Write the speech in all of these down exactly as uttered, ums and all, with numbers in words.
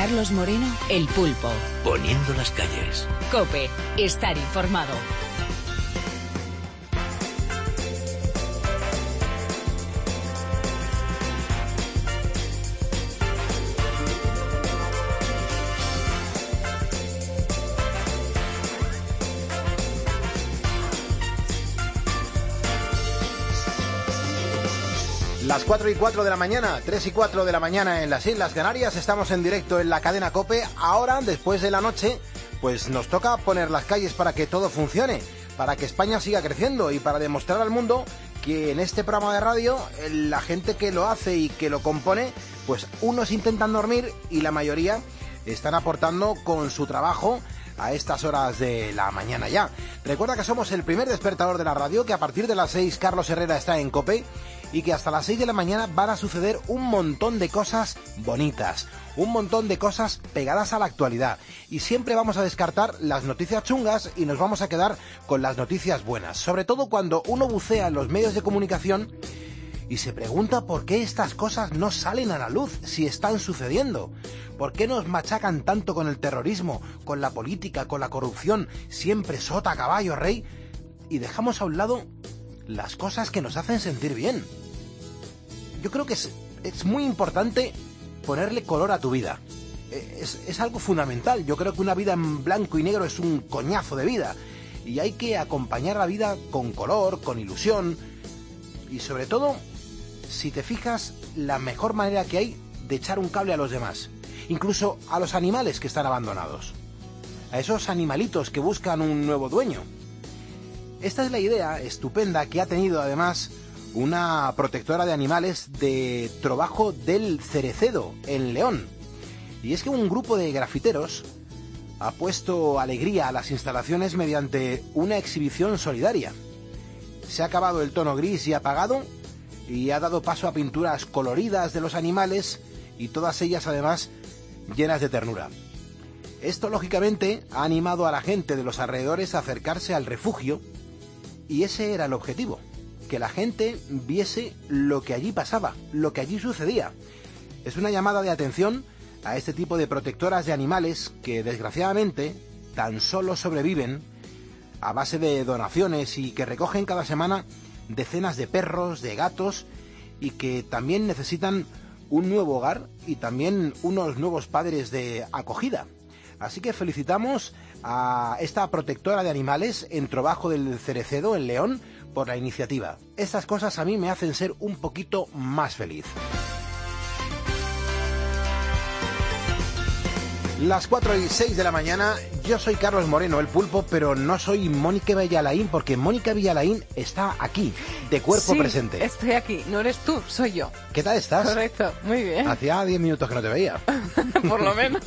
Carlos Moreno, El Pulpo. Poniendo las calles. COPE, estar informado. Las cuatro y cuatro de la mañana, tres y cuatro de la mañana en las Islas Canarias, estamos en directo en la cadena COPE. Ahora, después de la noche, pues nos toca poner las calles para que todo funcione, para que España siga creciendo y para demostrar al mundo que en este programa de radio la gente que lo hace y que lo compone, pues unos intentan dormir y la mayoría están aportando con su trabajo a estas horas de la mañana ya. Recuerda que somos el primer despertador de la radio, que a partir de las seis Carlos Herrera está en COPE y que hasta las seis de la mañana van a suceder un montón de cosas bonitas, un montón de cosas pegadas a la actualidad, y siempre vamos a descartar las noticias chungas y nos vamos a quedar con las noticias buenas, sobre todo cuando uno bucea en los medios de comunicación y se pregunta por qué estas cosas no salen a la luz si están sucediendo. ¿Por qué nos machacan tanto con el terrorismo, con la política, con la corrupción, siempre sota, caballo, rey? Y dejamos a un lado las cosas que nos hacen sentir bien. Yo creo que es, es muy importante ponerle color a tu vida. Es, es algo fundamental. Yo creo que una vida en blanco y negro es un coñazo de vida. Y hay que acompañar la vida con color, con ilusión. Y sobre todo, si te fijas, la mejor manera que hay de echar un cable a los demás. Incluso a los animales que están abandonados. A esos animalitos que buscan un nuevo dueño. Esta es la idea estupenda que ha tenido además una protectora de animales de Trobajo del Cerecedo, en León. Y es que un grupo de grafiteros ha puesto alegría a las instalaciones mediante una exhibición solidaria. Se ha acabado el tono gris y apagado y ha dado paso a pinturas coloridas de los animales y todas ellas además llenas de ternura. Esto lógicamente ha animado a la gente de los alrededores a acercarse al refugio. Y ese era el objetivo, que la gente viese lo que allí pasaba, lo que allí sucedía. Es una llamada de atención a este tipo de protectoras de animales que desgraciadamente tan solo sobreviven a base de donaciones y que recogen cada semana decenas de perros, de gatos y que también necesitan un nuevo hogar y también unos nuevos padres de acogida. Así que felicitamos a esta protectora de animales en Trobajo del Cerecedo, en León, por la iniciativa. Estas cosas a mí me hacen ser un poquito más feliz. Las cuatro y seis de la mañana, yo soy Carlos Moreno, el Pulpo, pero no soy Mónica Villalaín, porque Mónica Villalaín está aquí, de cuerpo sí, presente. Estoy aquí, no eres tú, soy yo. ¿Qué tal estás? Correcto, muy bien. Hacía diez minutos que no te veía. Por lo menos.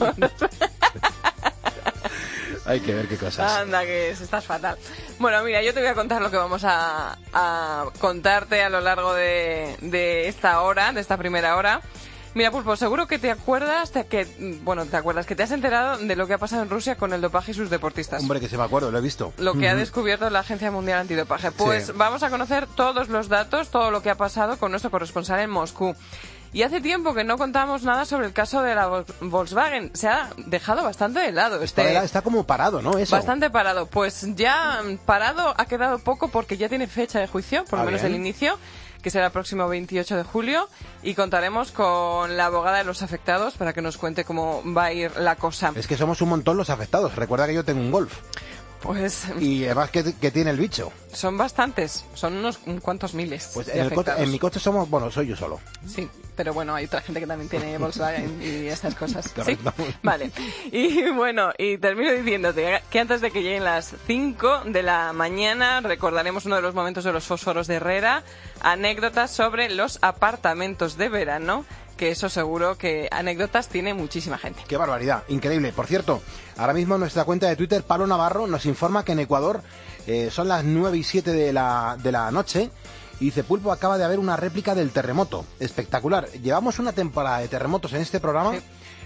Hay que ver qué cosas. Anda, que estás fatal. Bueno, mira, yo te voy a contar lo que vamos a, a contarte a lo largo de, de esta hora, de esta primera hora. Mira, Pulpo, seguro que te acuerdas, de que, bueno, te acuerdas que te has enterado de lo que ha pasado en Rusia con el dopaje y sus deportistas. Hombre, que se me acuerdo, lo he visto. Lo que uh-huh. ha descubierto la Agencia Mundial Antidopaje. Pues sí. Vamos a conocer todos los datos, todo lo que ha pasado con nuestro corresponsal en Moscú. Y hace tiempo que no contamos nada sobre el caso de la Volkswagen. Se ha dejado bastante de lado. Este, está, está como parado, ¿no? Eso. Bastante parado. Pues ya parado ha quedado poco porque ya tiene fecha de juicio, por lo ah, menos bien. el inicio, que será el próximo veintiocho de julio. Y contaremos con la abogada de los afectados para que nos cuente cómo va a ir la cosa. Es que somos un montón los afectados. Recuerda que yo tengo un Golf. Pues... Y además, ¿qué, qué tiene el bicho? Son bastantes, son unos cuantos miles. Pues en, el coche, en mi coche somos, bueno, soy yo solo. Sí, pero bueno, hay otra gente que también tiene Volkswagen y estas cosas. Correcto. ¿Sí? Vale. Y bueno, y termino diciéndote que antes de que lleguen las cinco de la mañana recordaremos uno de los momentos de los fósforos de Herrera, anécdotas sobre los apartamentos de verano, que eso seguro que anécdotas tiene muchísima gente. ¡Qué barbaridad! Increíble. Por cierto, ahora mismo en nuestra cuenta de Twitter, Pablo Navarro nos informa que en Ecuador eh, son las nueve y siete de la, de la noche y dice, Pulpo, acaba de haber una réplica del terremoto. Espectacular. Llevamos una temporada de terremotos en este programa, sí.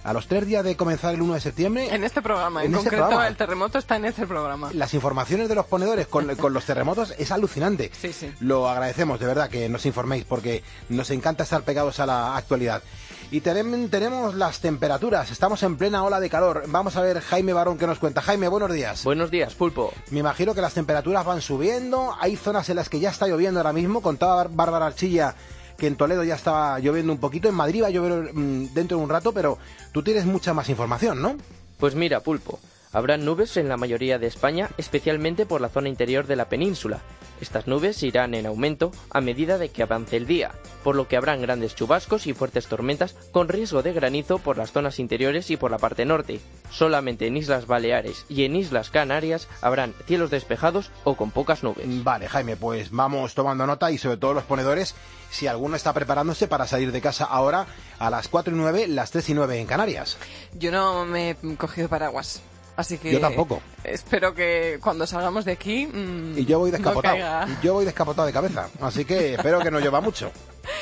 A los tres días de comenzar el uno de septiembre... En este programa, en, en este concreto programa, el terremoto está en este programa. Las informaciones de los ponedores con, con los terremotos es alucinante. Sí, sí. Lo agradecemos, de verdad, que nos informéis, porque nos encanta estar pegados a la actualidad. Y tenemos, tenemos las temperaturas, estamos en plena ola de calor. Vamos a ver Jaime Barón que nos cuenta. Jaime, buenos días. Buenos días, Pulpo. Me imagino que las temperaturas van subiendo, hay zonas en las que ya está lloviendo ahora mismo. Contaba Bárbara Archilla que en Toledo ya estaba lloviendo un poquito, en Madrid va a llover mmm, dentro de un rato, pero tú tienes mucha más información, ¿no? Pues mira, Pulpo, habrá nubes en la mayoría de España, especialmente por la zona interior de la península. Estas nubes irán en aumento a medida de que avance el día, por lo que habrán grandes chubascos y fuertes tormentas con riesgo de granizo por las zonas interiores y por la parte norte. Solamente en Islas Baleares y en Islas Canarias habrán cielos despejados o con pocas nubes. Vale, Jaime, pues vamos tomando nota y sobre todo los ponedores, si alguno está preparándose para salir de casa ahora a las cuatro y nueve, las tres y nueve en Canarias. Yo no me he cogido paraguas. Así que yo tampoco. Espero que cuando salgamos de aquí mmm, y yo voy descapotado. No y yo voy descapotado de cabeza, así que espero que no llueva mucho.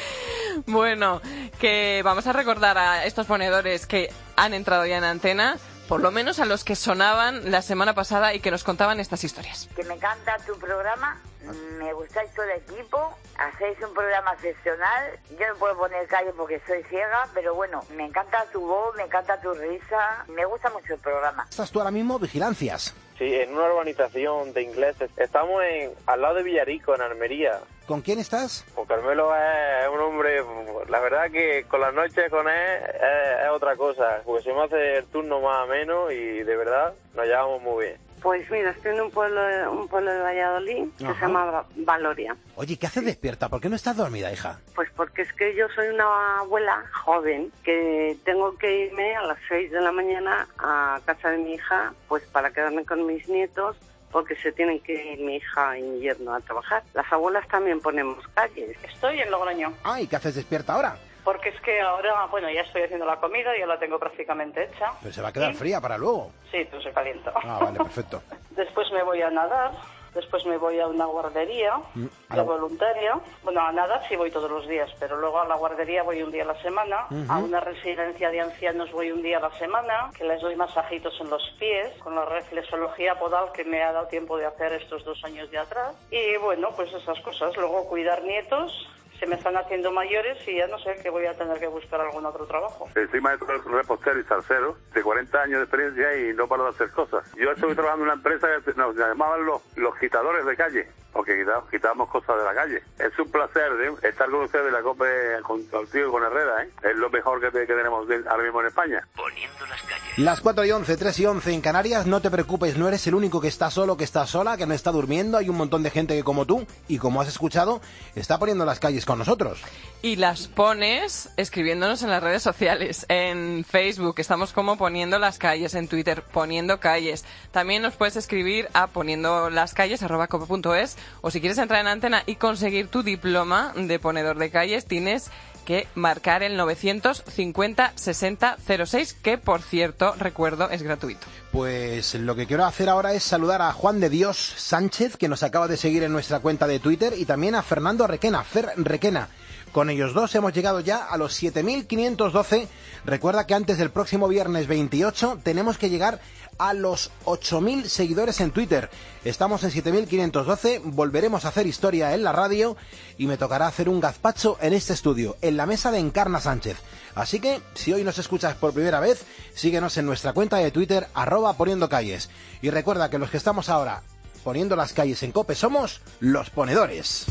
Bueno, que vamos a recordar a estos ponedores que han entrado ya en antena, por lo menos a los que sonaban la semana pasada y que nos contaban estas historias. Que me encanta tu programa, me gustáis todo el equipo, hacéis un programa excepcional. Yo no puedo poner calle porque soy ciega, pero bueno, me encanta tu voz, me encanta tu risa, me gusta mucho el programa. ¿Estás tú ahora mismo vigilancias? Sí, en una urbanización de ingleses. Estamos en al lado de Villarico, en Almería. ¿Con quién estás? Pues Carmelo es un hombre, la verdad que con las noches con él es, es otra cosa, porque se me hace el turno más ameno y de verdad nos llevamos muy bien. Pues mira, estoy en un pueblo, un pueblo de Valladolid que Ajá. se llama Valoria. Oye, ¿qué haces despierta? ¿Por qué no estás dormida, hija? Pues porque es que yo soy una abuela joven que tengo que irme a las seis de la mañana a casa de mi hija, pues para quedarme con mis nietos, porque se tienen que ir mi hija y mi yerno a trabajar. Las abuelas también ponemos calles. Estoy en Logroño. Ah, ¿y qué haces despierta ahora? Porque es que ahora, bueno, ya estoy haciendo la comida, ya la tengo prácticamente hecha. Pero se va a quedar ¿Y? fría para luego. Sí, pues se calienta. Ah, vale, perfecto. Después me voy a nadar, después me voy a una guardería mm, de la... voluntaria. Bueno, a nadar sí voy todos los días, pero luego a la guardería voy un día a la semana. Uh-huh. A una residencia de ancianos voy un día a la semana, que les doy masajitos en los pies, con la reflexología podal que me ha dado tiempo de hacer estos dos años de atrás. Y bueno, pues esas cosas. Luego cuidar nietos. Se me están haciendo mayores y ya no sé que voy a tener que buscar algún otro trabajo. Soy maestro de repostero y salsero, de cuarenta años de experiencia y no paro de hacer cosas. Yo estoy trabajando en una empresa que nos llamaban los, los quitadores de calle, porque quitábamos, quitábamos cosas de la calle. Es un placer ¿eh? estar con ustedes de la COPE, con, contigo y con Herrera. ¿eh? Es lo mejor que, que tenemos ahora mismo en España. Poniendo las calles. Las cuatro y once, tres y once en Canarias. No te preocupes, no eres el único que está solo, que está sola, que no está durmiendo. Hay un montón de gente que como tú, y como has escuchado, está poniendo las calles con nosotros. Y las pones escribiéndonos en las redes sociales, en Facebook, estamos como Poniendo las Calles, en Twitter, Poniendo Calles. También nos puedes escribir a poniendo las calles arroba cope punto es, o si quieres entrar en antena y conseguir tu diploma de ponedor de calles, tienes que marcar el novecientos cincuenta sesenta cero seis, que por cierto, recuerdo, es gratuito. Pues lo que quiero hacer ahora es saludar a Juan de Dios Sánchez, que nos acaba de seguir en nuestra cuenta de Twitter, y también a Fernando Requena, Fer Requena. Con ellos dos hemos llegado ya a los siete mil quinientos doce. Recuerda que antes del próximo viernes veintiocho tenemos que llegar a los ocho mil seguidores en Twitter. Estamos en siete mil quinientos doce, volveremos a hacer historia en la radio y me tocará hacer un gazpacho en este estudio, en la mesa de Encarna Sánchez. Así que, si hoy nos escuchas por primera vez, síguenos en nuestra cuenta de Twitter, arroba poniendo calles. Y recuerda que los que estamos ahora poniendo las calles en COPE somos los ponedores.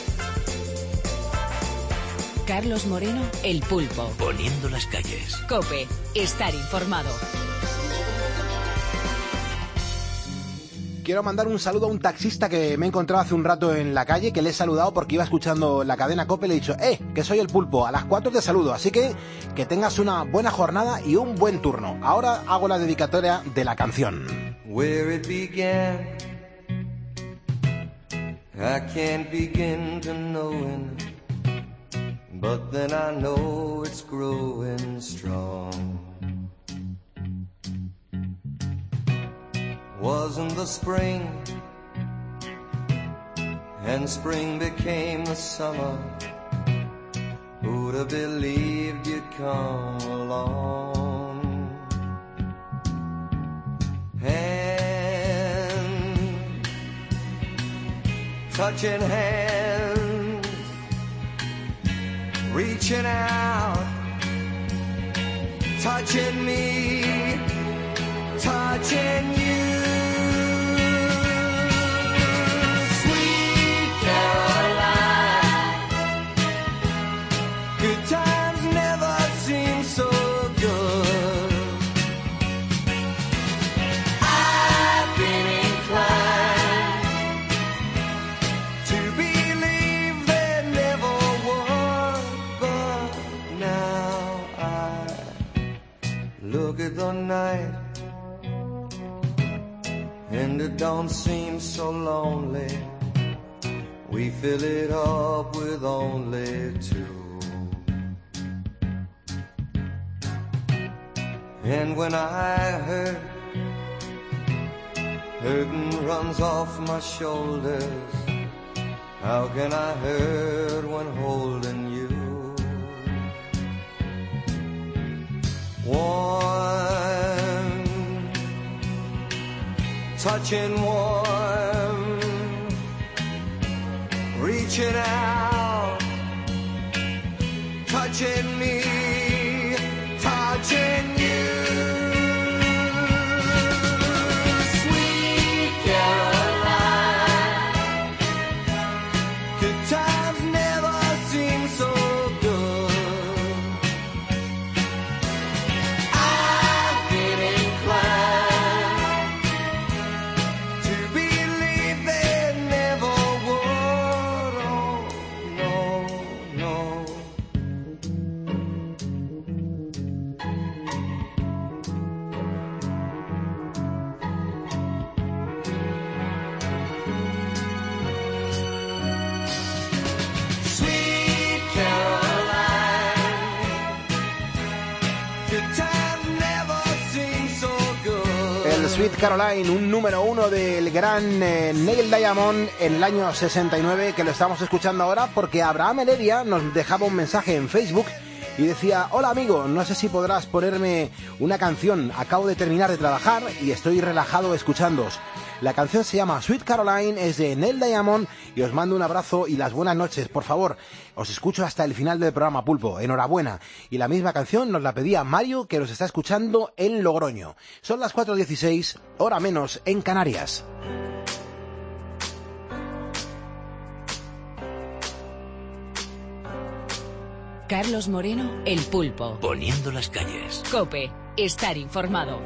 Carlos Moreno, El Pulpo. Poniendo las calles. COPE, estar informado. Quiero mandar un saludo a un taxista que me he encontrado hace un rato en la calle, que le he saludado porque iba escuchando la cadena COPE y le he dicho, eh, que soy el Pulpo, a las cuatro te saludo, así que que tengas una buena jornada y un buen turno. Ahora hago la dedicatoria de la canción. Where it began, I can't begin to knowing, but then I know it's growing strong. Wasn't the spring, and spring became the summer. Who'd have believed you'd come along? touching hands, reaching out, touching me, touching you. Sweet Caroline, good times never seem so good. I've been inclined to believe there never was, but now I look at the night and it don't seem so lonely. We fill it up with only two. And when I hurt, hurting runs off my shoulders. How can I hurt when holding you? Warm, touching warm, reaching out, touching me, touching you. Sweet Caroline, good times never seem so good. I've been inclined to believe there never would. Oh, no, no. Sweet Caroline, good times never seem so good. El Sweet Caroline, un número uno del gran eh, Neil Diamond en el año sesenta y nueve, que lo estamos escuchando ahora porque Abraham Heredia nos dejaba un mensaje en Facebook y decía: hola amigo, no sé si podrás ponerme una canción, acabo de terminar de trabajar y estoy relajado escuchándoos. La canción se llama Sweet Caroline, es de Neil Diamond y os mando un abrazo y las buenas noches. Por favor, os escucho hasta el final del programa, Pulpo. Enhorabuena. Y la misma canción nos la pedía Mario, que nos está escuchando en Logroño. Son las cuatro dieciséis, hora menos en Canarias. Carlos Moreno, El Pulpo. Poniendo las calles. COPE, estar informado.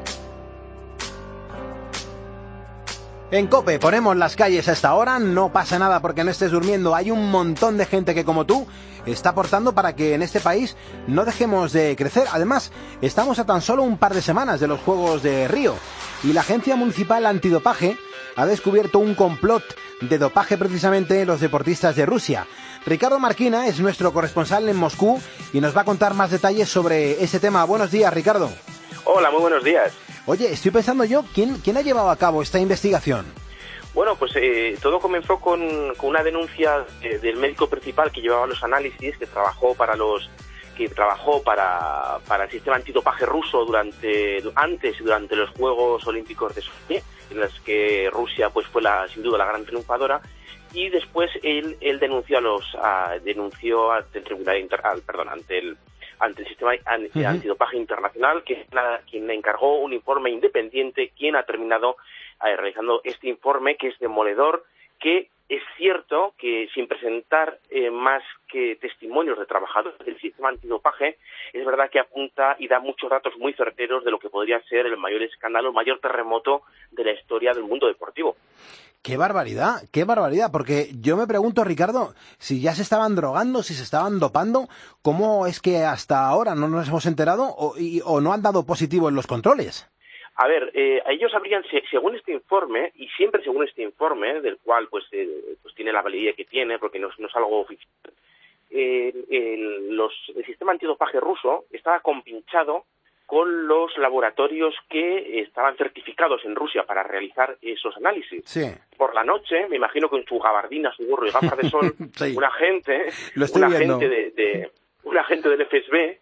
En COPE ponemos las calles a esta hora, no pasa nada porque no estés durmiendo. Hay un montón de gente que, como tú, está aportando para que en este país no dejemos de crecer. Además, estamos a tan solo un par de semanas de los Juegos de Río y la Agencia Municipal Antidopaje ha descubierto un complot de dopaje precisamente en los deportistas de Rusia. Ricardo Marquina es nuestro corresponsal en Moscú y nos va a contar más detalles sobre ese tema. Buenos días, Ricardo. Hola, muy buenos días. Oye, estoy pensando yo, ¿quién, quién ha llevado a cabo esta investigación? Bueno, pues eh, todo comenzó con, con una denuncia eh, del médico principal que llevaba los análisis, que trabajó para los que trabajó para, para el sistema antidopaje ruso durante antes y durante los Juegos Olímpicos de Sochi, en los que Rusia pues fue la, sin duda la gran triunfadora, y después él él denunció a los a, denunció ante el tribunal inter, al, perdón ante el ante el sistema uh-huh. antidopaje internacional, que es la, quien le encargó un informe independiente, quien ha terminado eh, realizando este informe, que es demoledor, que es cierto que sin presentar eh, más que testimonios de trabajadores del sistema antidopaje, es verdad que apunta y da muchos datos muy certeros de lo que podría ser el mayor escándalo, el mayor terremoto de la historia del mundo deportivo. ¡Qué barbaridad! ¡Qué barbaridad! Porque yo me pregunto, Ricardo, si ya se estaban drogando, si se estaban dopando, ¿cómo es que hasta ahora no nos hemos enterado o, y, o no han dado positivo en los controles? A ver, eh, ellos habrían, según este informe, y siempre según este informe, del cual pues, eh, pues tiene la validez que tiene, porque no, no es algo oficial, eh, el, los, el sistema antidopaje ruso estaba compinchado con los laboratorios que estaban certificados en Rusia para realizar esos análisis. Sí. Por la noche, me imagino con su gabardina, su gorro y gafas de sol, sí. un agente, Lo estoy un viendo. agente de, de un agente del F S B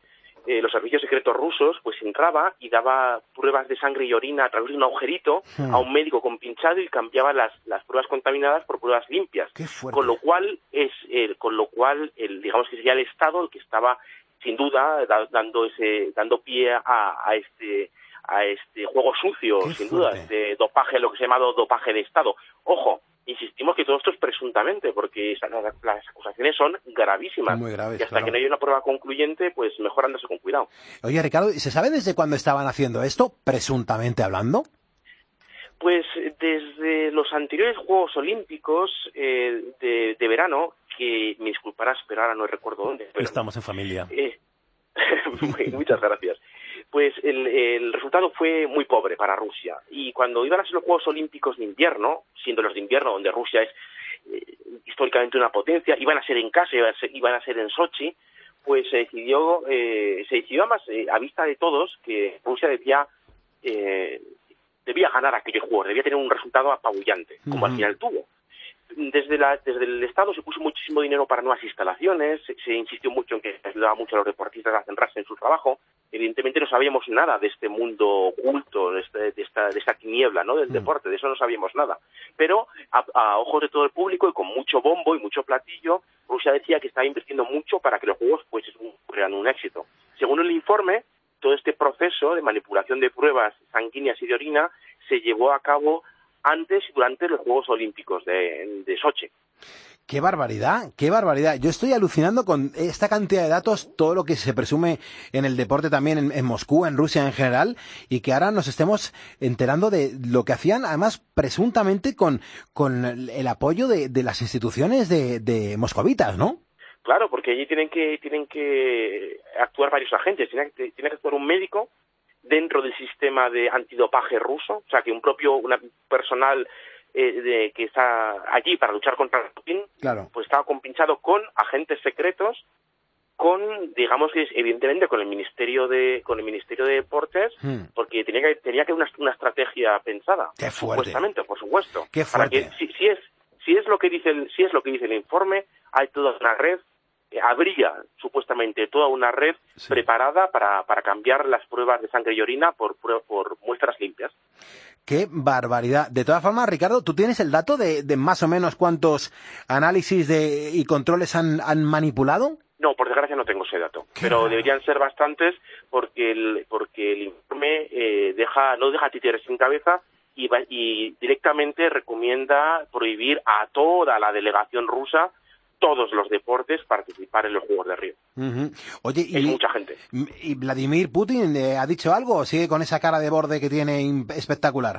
eh, los servicios secretos rusos, pues entraba y daba pruebas de sangre y orina a través de un agujerito hmm. a un médico con pinchado y cambiaba las, las pruebas contaminadas por pruebas limpias. Qué fuerte. Con lo cual, es eh, con lo cual el, digamos que sería el Estado el que estaba, sin duda, da, dando ese dando pie a, a este a este juego sucio, Qué sin fuerte. duda, este dopaje, lo que se ha llamado dopaje de Estado. Ojo, insistimos que todo esto es presuntamente, porque las, las acusaciones son gravísimas. Muy graves, y hasta claro. que no haya una prueba concluyente, pues mejor andarse con cuidado. Oye, Ricardo, ¿se sabe desde cuándo estaban haciendo esto, presuntamente hablando? Pues desde los anteriores Juegos Olímpicos eh, de, de verano, que me disculparás, pero ahora no recuerdo dónde. Pero, Estamos en familia. Eh, muchas gracias. Pues el, el resultado fue muy pobre para Rusia. Y cuando iban a ser los Juegos Olímpicos de invierno, siendo los de invierno donde Rusia es eh, históricamente una potencia, iban a ser en casa, iban a ser, iban a ser en Sochi, pues se decidió, eh, se decidió además eh, a vista de todos que Rusia debía, eh, debía ganar aquellos Juegos, debía tener un resultado apabullante, como uh-huh. al final tuvo. Desde, la, desde el Estado se puso muchísimo dinero para nuevas instalaciones, se, se insistió mucho en que ayudaba mucho a los deportistas a centrarse en su trabajo. Evidentemente no sabíamos nada de este mundo oculto, de, este, de, esta, de esta tiniebla, ¿no?, del mm. deporte, de eso no sabíamos nada. Pero a, a ojos de todo el público y con mucho bombo y mucho platillo, Rusia decía que estaba invirtiendo mucho para que los Juegos pues fueran un éxito. Según el informe, todo este proceso de manipulación de pruebas sanguíneas y de orina se llevó a cabo antes y durante los Juegos Olímpicos de, de Sochi. ¡Qué barbaridad! ¡Qué barbaridad! Yo estoy alucinando con esta cantidad de datos, todo lo que se presume en el deporte también en, en Moscú, en Rusia en general, y que ahora nos estemos enterando de lo que hacían, además, presuntamente con, con el apoyo de, de las instituciones de, de moscovitas, ¿no? Claro, porque allí tienen que tienen que actuar varios agentes. Tiene que, tiene que actuar un médico dentro del sistema de antidopaje ruso, o sea, que un propio una personal eh, de, que está allí para luchar contra Putin, claro. pues estaba compinchado con agentes secretos, con, digamos que evidentemente con el Ministerio de con el Ministerio de Deportes, hmm. porque tenía que tenía que una, una estrategia pensada, Qué fuerte. supuestamente, por supuesto, Qué fuerte. para que si, si es si es lo que dice el, si es lo que dice el informe, hay toda una red. Habría supuestamente toda una red sí. preparada para, para cambiar las pruebas de sangre y orina por, por muestras limpias. ¡Qué barbaridad! De todas formas, Ricardo, ¿tú tienes el dato de, de más o menos cuántos análisis de, y controles han, han manipulado? No, por desgracia no tengo ese dato, Qué pero raro. Deberían ser bastantes porque el, porque el informe eh, deja no deja títeres sin cabeza y, va, y directamente recomienda prohibir a toda la delegación rusa todos los deportes participar en los Juegos de Río. Uh-huh. Oye, es y, mucha gente. ¿Y Vladimir Putin eh, ha dicho algo o sigue con esa cara de borde que tiene espectacular?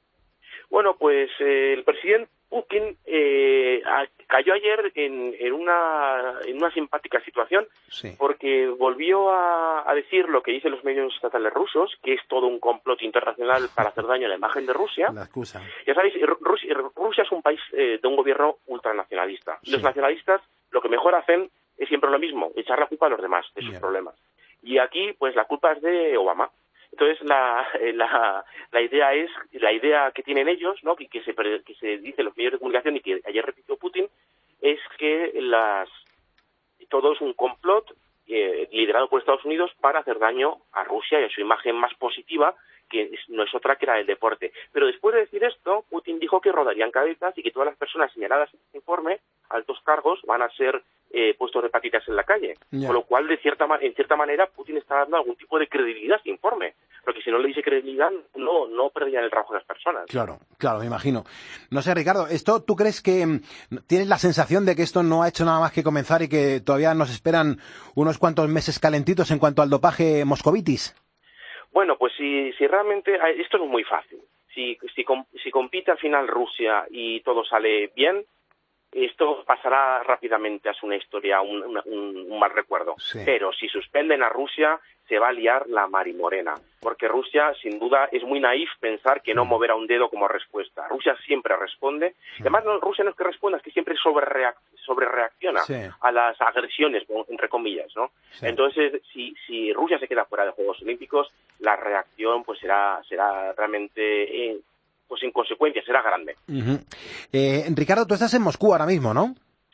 Bueno, pues eh, el presidente Putin eh, cayó ayer en, en, una, en una simpática situación sí. porque volvió a, a decir lo que dicen los medios estatales rusos, que es todo un complot internacional para hacer daño a la imagen de Rusia. La excusa. Ya sabéis, Rusia, Rusia es un país eh, de un gobierno ultranacionalista. Sí. Los nacionalistas lo que mejor hacen es siempre lo mismo, echar la culpa a los demás de sus yeah. problemas. Y aquí, pues la culpa es de Obama. Entonces la, la la idea es la idea que tienen ellos, ¿no? Que, que se que se dice en los medios de comunicación y que ayer repitió Putin, es que las todo es un complot eh, liderado por Estados Unidos para hacer daño a Rusia y a su imagen más positiva, que es, no es otra que la del deporte. Pero después de decir esto, Putin dijo que rodarían cabezas y que todas las personas señaladas en este informe, altos cargos, van a ser eh, puestos de patitas en la calle. Yeah. Con lo cual, de cierta en cierta manera, Putin está dando algún tipo de credibilidad a este informe. Porque si no le dice credibilidad, no, no perderían el trabajo de las personas. Claro, claro, me imagino. No sé, Ricardo, ¿esto tú crees que tienes la sensación de que esto no ha hecho nada más que comenzar y que todavía nos esperan unos cuantos meses calentitos en cuanto al dopaje moscovitis? Bueno, pues si, si realmente... Esto es muy fácil. Si, si, si compite al final Rusia y todo sale bien, esto pasará rápidamente a ser una historia, un, un, un mal recuerdo. Sí. Pero si suspenden a Rusia, se va a liar la marimorena. Porque Rusia, sin duda, es muy naif pensar que no mm. moverá un dedo como respuesta. Rusia siempre responde. Mm. Además, no, Rusia no es que responda, es que siempre sobrereac sobrereacciona sí. a las agresiones, entre comillas, ¿no? Sí. Entonces, si, si Rusia se queda fuera de Juegos Olímpicos, la reacción pues será, será realmente... Eh, pues en consecuencia será grande. Uh-huh. eh, Ricardo, tú estás en Moscú ahora mismo, ¿no?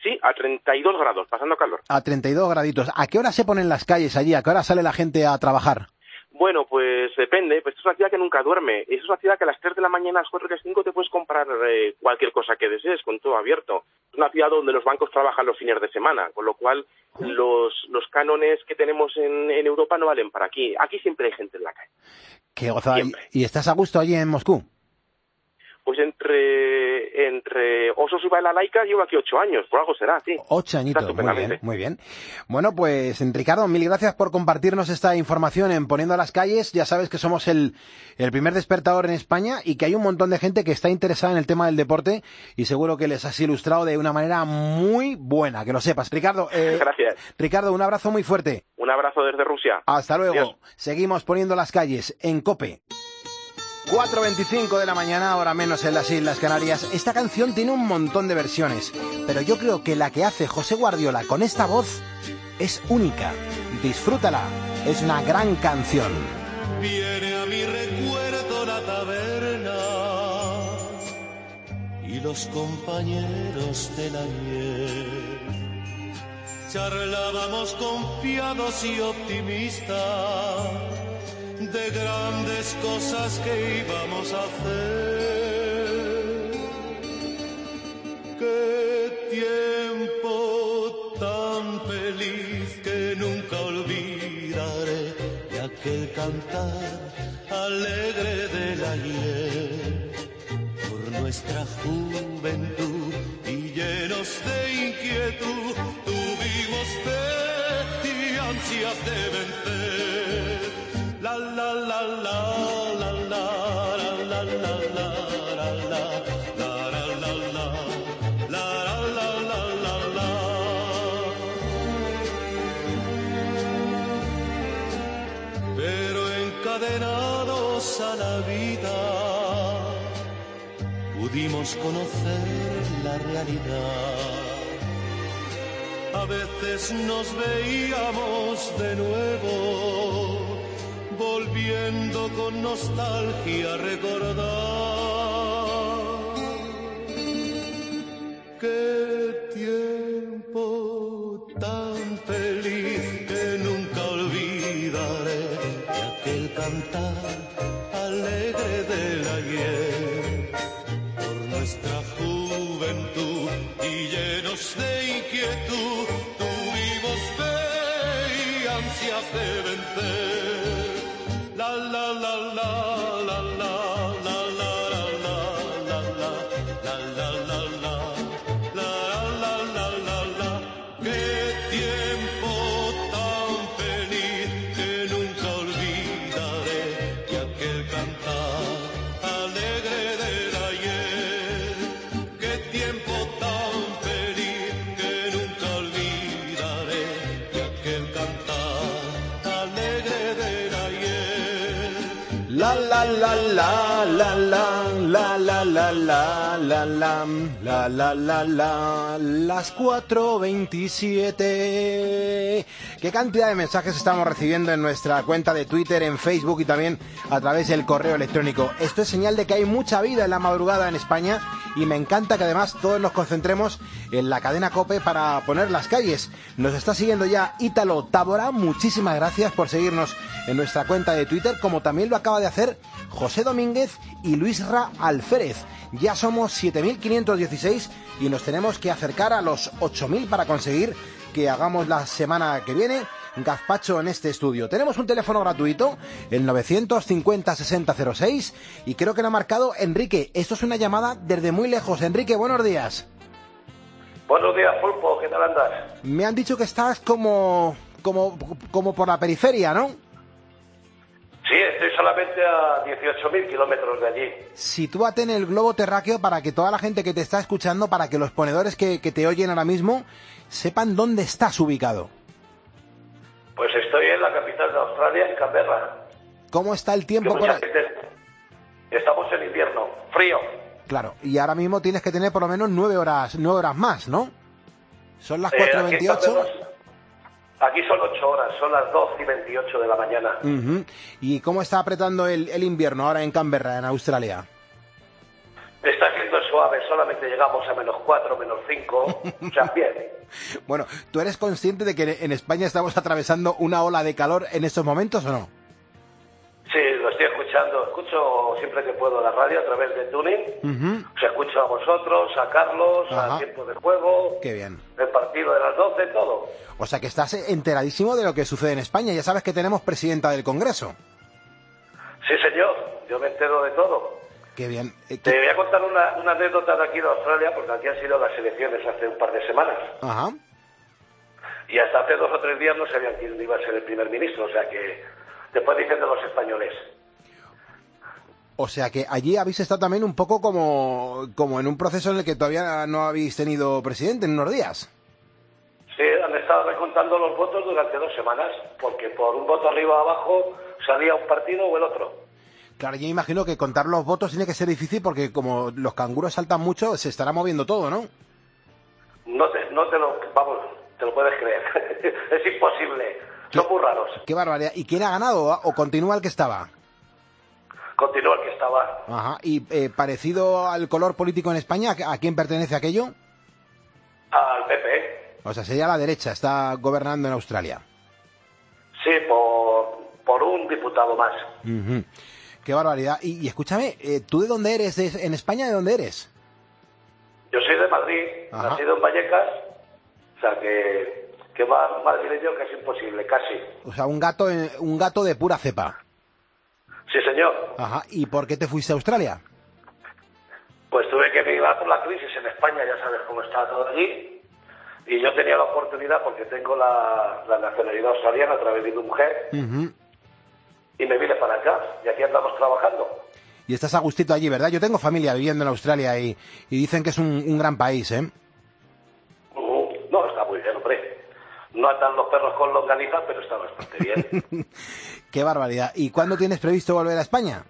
Sí, a treinta y dos grados, pasando calor. A treinta y dos graditos. ¿A qué hora se ponen las calles allí? ¿A qué hora sale la gente a trabajar? Bueno, pues depende, pues esto es una ciudad que nunca duerme, es una ciudad que a las tres de la mañana, a las cuatro y las cinco te puedes comprar eh, cualquier cosa que desees, con todo abierto. Es una ciudad donde los bancos trabajan los fines de semana, con lo cual los, los cánones que tenemos en, en Europa no valen para aquí. Aquí siempre hay gente en la calle. Qué gozada. ¿Y estás a gusto allí en Moscú? Pues entre entre Osos y Balalaika llevo aquí ocho años, por algo será, sí. Ocho añitos, muy bien, muy bien. Bueno, pues Ricardo, mil gracias por compartirnos esta información en Poniendo las Calles. Ya sabes que somos el, el primer despertador en España y que hay un montón de gente que está interesada en el tema del deporte y seguro que les has ilustrado de una manera muy buena, que lo sepas. Ricardo, eh, gracias. Ricardo, un abrazo muy fuerte. Un abrazo desde Rusia. Hasta luego. Adiós. Seguimos Poniendo las Calles en COPE. cuatro veinticinco de la mañana, ahora menos en las Islas Canarias. Esta canción tiene un montón de versiones, pero yo creo que la que hace José Guardiola con esta voz es única. Disfrútala, es una gran canción. Viene a mi recuerdo la taberna y los compañeros del ayer. Charlábamos confiados y optimistas de grandes cosas que íbamos a hacer. Qué tiempo tan feliz que nunca olvidaré, de aquel cantar alegre del ayer. Por nuestra juventud y llenos de inquietud, tuvimos fe y ansias de vencer. La la la la la la la la la la la la la la la. Pero encadenados a la vida pudimos conocer la realidad. A veces nos veíamos de nuevo, volviendo con nostalgia a recordar. Qué tiempo tan feliz que nunca olvidaré, de aquel cantar alegre del ayer. Por nuestra juventud y llenos de inquietud, tuvimos fe y ansias de vencer. La la la la la la la la la la la la la la la la la. Qué tiempo tan feliz que nunca olvidaré, de aquel cantar alegre del ayer. Qué tiempo tan feliz que nunca olvidaré, de aquel cantar alegre del ayer. La la la la la la la la la la la la la la la la las cuatro veintisiete. ¿Qué cantidad de mensajes estamos recibiendo en nuestra cuenta de Twitter, en Facebook y también a través del correo electrónico? Esto es señal de que hay mucha vida en la madrugada en España y me encanta que además todos nos concentremos en la cadena COPE para poner las calles. Nos está siguiendo ya Ítalo Tábora, muchísimas gracias por seguirnos en nuestra cuenta de Twitter, como también lo acaba de hacer José Domínguez y Luisra Alférez. Ya somos siete mil quinientos dieciséis y nos tenemos que acercar a los ocho mil para conseguir que hagamos la semana que viene gazpacho en este estudio. Tenemos un teléfono gratuito, el novecientos cincuenta sesenta cero seis, y creo que lo ha marcado Enrique. Esto es una llamada desde muy lejos. Enrique, buenos días. Buenos días, Pulpo, ¿qué tal andas? Me han dicho que estás como, como, como por la periferia, ¿no? Sí, estoy solamente a dieciocho mil kilómetros de allí. Sitúate en el globo terráqueo para que toda la gente que te está escuchando, para que los ponedores que, que te oyen ahora mismo, sepan dónde estás ubicado. Pues estoy en la capital de Australia, en Canberra. ¿Cómo está el tiempo por ahí? Estamos en invierno, frío. Claro, y ahora mismo tienes que tener por lo menos nueve horas, nueve horas más, ¿no? Son las cuatro y veintiocho. Eh, aquí, aquí son ocho horas, son las doce y veintiocho de la mañana. Uh-huh. ¿Y cómo está apretando el, el invierno ahora en Canberra, en Australia? Está haciendo el suave, solamente llegamos a menos cuatro, menos cinco, o sea, bien. Bueno, ¿tú eres consciente de que en España estamos atravesando una ola de calor en estos momentos o no? Sí, lo estoy escuchando, escucho siempre que puedo la radio a través de Tuning, Uh-huh. o sea, escucho a vosotros, a Carlos, Ajá. a Tiempo de Juego, Qué bien. el partido de las doce, todo. O sea que estás enteradísimo de lo que sucede en España. Ya sabes que tenemos presidenta del Congreso. Sí, señor, yo me entero de todo. Qué bien. Eh, Te qué- voy a contar una, una anécdota de aquí de Australia, porque aquí han sido las elecciones hace un par de semanas. Ajá. Y hasta hace dos o tres días no sabían quién iba a ser el primer ministro, o sea que después dicen de los españoles. O sea que allí habéis estado también un poco como, como en un proceso en el que todavía no habéis tenido presidente en unos días. Sí, han estado recontando los votos durante dos semanas, porque por un voto arriba o abajo salía un partido o el otro. Claro, yo imagino que contar los votos tiene que ser difícil porque como los canguros saltan mucho, se estará moviendo todo, ¿no? No te, no te lo, vamos, te lo puedes creer. Es imposible. Son muy raros. Qué barbaridad. ¿Y quién ha ganado o continúa el que estaba? Continúa el que estaba. Ajá. ¿Y eh, parecido al color político en España, a quién pertenece aquello? Al P P. O sea, sería la derecha, está gobernando en Australia. Sí, por, por un diputado más. Ujú. Qué barbaridad. Y, y escúchame, eh, ¿tú de dónde eres? ¿De- ¿En España de dónde eres? Yo soy de Madrid, Ajá. nacido en Vallecas, o sea que, que más madrileño casi imposible, casi. O sea, un gato, eh, un gato de pura cepa. Sí, señor. Ajá. ¿Y por qué te fuiste a Australia? Pues tuve que emigrar por la crisis en España, ya sabes cómo está todo allí. Y yo tenía la oportunidad, porque tengo la, la nacionalidad australiana a través de mi mujer, Ujú. y me vine para acá, y aquí andamos trabajando. Y estás a gustito allí, ¿verdad? Yo tengo familia viviendo en Australia y, y dicen que es un, un gran país, ¿eh? Uh, no, está muy bien, hombre. No atan los perros con longaniza, pero está bastante bien. Qué barbaridad. ¿Y cuándo tienes previsto volver a España?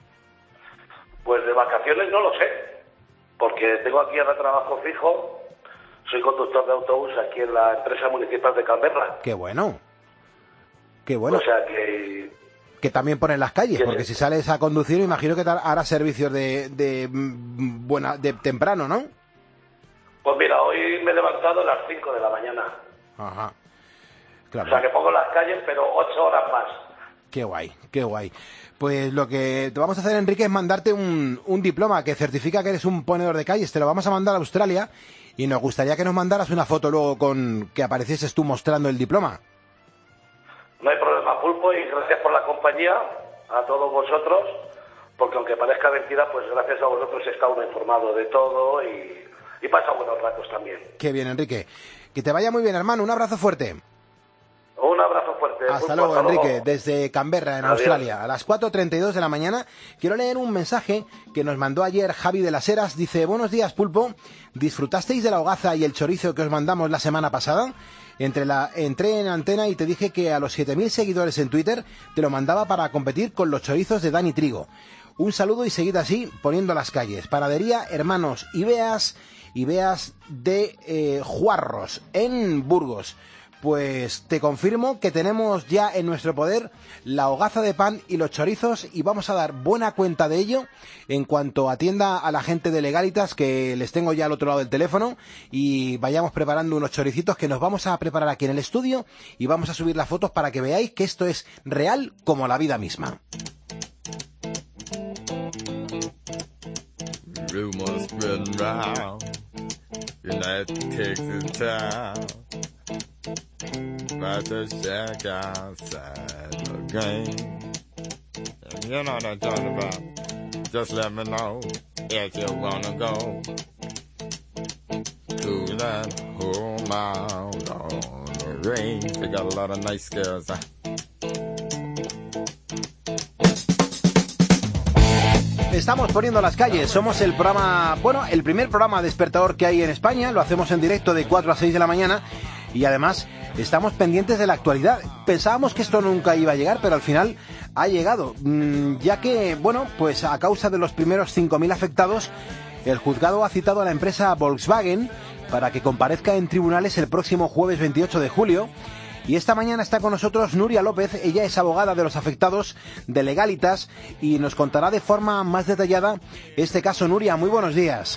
Pues de vacaciones no lo sé, porque tengo aquí ahora trabajo fijo, soy conductor de autobús aquí en la empresa municipal de Canberra. Qué bueno. Qué bueno. O sea que... Que también ponen las calles, Que porque sí. si sales a conducir, me imagino que te harás servicios de, de, mm, buena, de temprano, ¿no? Pues mira, hoy me he levantado a las cinco de la mañana. Ajá. O Claro. sea que pongo las calles, pero ocho horas más. Qué guay, qué guay. Pues lo que te vamos a hacer, Enrique, es mandarte un, un diploma que certifica que eres un ponedor de calles. Te lo vamos a mandar a Australia y nos gustaría que nos mandaras una foto luego con que aparecieses tú mostrando el diploma. No hay problema, Pulpo, y gracias por la compañía, a todos vosotros, porque aunque parezca mentira, pues gracias a vosotros he estado uno informado de todo y, y pasa buenos ratos también. Qué bien, Enrique. Que te vaya muy bien, hermano. Un abrazo fuerte. Un abrazo fuerte. Hasta Pulpo, luego, hasta Enrique, luego. desde Canberra, en Adiós. Australia. A las cuatro treinta y dos de la mañana quiero leer un mensaje que nos mandó ayer Javi de las Heras. Dice, buenos días, Pulpo. ¿Disfrutasteis de la hogaza y el chorizo que os mandamos la semana pasada? Entre la, entré en antena y te dije que a los siete mil seguidores en Twitter te lo mandaba para competir con los chorizos de Dani Trigo. Un saludo y seguid así, poniendo las calles. Panadería Hermanos Ibeas, Ibeas de eh, Juarros, en Burgos. Pues te confirmo que tenemos ya en nuestro poder la hogaza de pan y los chorizos y vamos a dar buena cuenta de ello en cuanto atienda a la gente de Legalitas, que les tengo ya al otro lado del teléfono, y vayamos preparando unos choricitos que nos vamos a preparar aquí en el estudio y vamos a subir las fotos para que veáis que esto es real como la vida misma. Rumors spreading round United Texas town about to shack outside the game. And you know what I'm talking about. Just let me know if you wanna go to that home out on the range. They got a lot of nice girls. Huh? Estamos poniendo las calles, somos el programa, bueno, el primer programa despertador que hay en España, lo hacemos en directo de cuatro a seis de la mañana y además estamos pendientes de la actualidad. Pensábamos que esto nunca iba a llegar, pero al final ha llegado, ya que, bueno, pues a causa de los primeros cinco mil afectados, el juzgado ha citado a la empresa Volkswagen para que comparezca en tribunales el próximo jueves veintiocho de julio. Y esta mañana está con nosotros Nuria López, ella es abogada de los afectados de Legalitas y nos contará de forma más detallada este caso. Nuria, muy buenos días.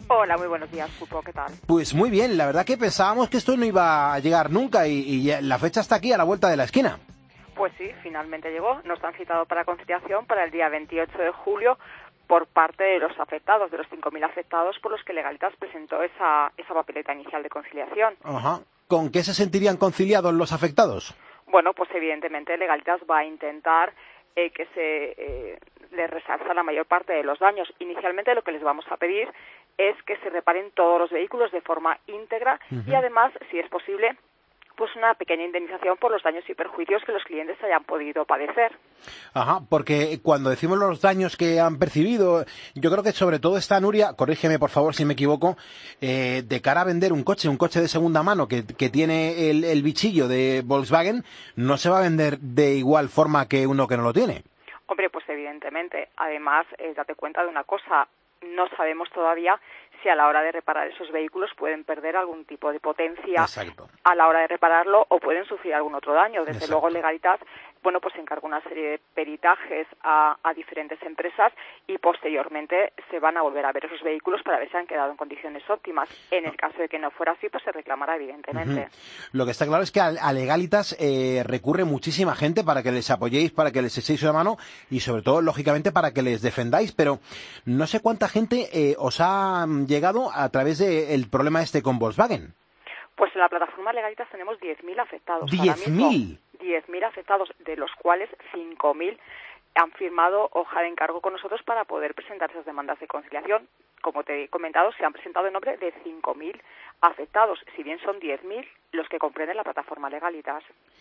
Hola, muy buenos días, Pulpo, ¿qué tal? Pues muy bien, la verdad que pensábamos que esto no iba a llegar nunca y, y ya la fecha está aquí a la vuelta de la esquina. Pues sí, finalmente llegó. Nos han citado para conciliación para el día veintiocho de julio por parte de los afectados, de los cinco mil afectados por los que Legalitas presentó esa, esa papeleta inicial de conciliación. Ajá. ¿Con qué se sentirían conciliados los afectados? Bueno, pues evidentemente Legalitas va a intentar eh, que se eh, les resarza la mayor parte de los daños. Inicialmente lo que les vamos a pedir es que se reparen todos los vehículos de forma íntegra uh-huh. y además, si es posible, pues una pequeña indemnización por los daños y perjuicios que los clientes hayan podido padecer. Ajá, porque cuando decimos los daños que han percibido, yo creo que sobre todo está, Nuria, corrígeme por favor si me equivoco, eh, de cara a vender un coche, un coche de segunda mano que, que tiene el, el bichillo de Volkswagen, no se va a vender de igual forma que uno que no lo tiene. Hombre, pues evidentemente. Además, eh, date cuenta de una cosa, no sabemos todavía si a la hora de reparar esos vehículos pueden perder algún tipo de potencia Exacto. a la hora de repararlo o pueden sufrir algún otro daño. Desde Exacto. luego, Legalitas, bueno, pues encarga una serie de peritajes a, a diferentes empresas y posteriormente se van a volver a ver esos vehículos para ver si han quedado en condiciones óptimas. En el caso de que no fuera así, pues se reclamará evidentemente. Uh-huh. Lo que está claro es que a, a Legalitas eh, recurre muchísima gente para que les apoyéis, para que les echéis una mano y sobre todo, lógicamente, para que les defendáis, pero no sé cuánta gente eh, os ha llegado a través del problema este con Volkswagen. Pues en la plataforma Legalitas tenemos diez mil afectados. ¿diez mil? diez mil afectados, de los cuales cinco mil han firmado hoja de encargo con nosotros para poder presentar esas demandas de conciliación. Como te he comentado, se han presentado en nombre de cinco mil afectados, si bien son diez mil los que comprenden la plataforma Legalitas.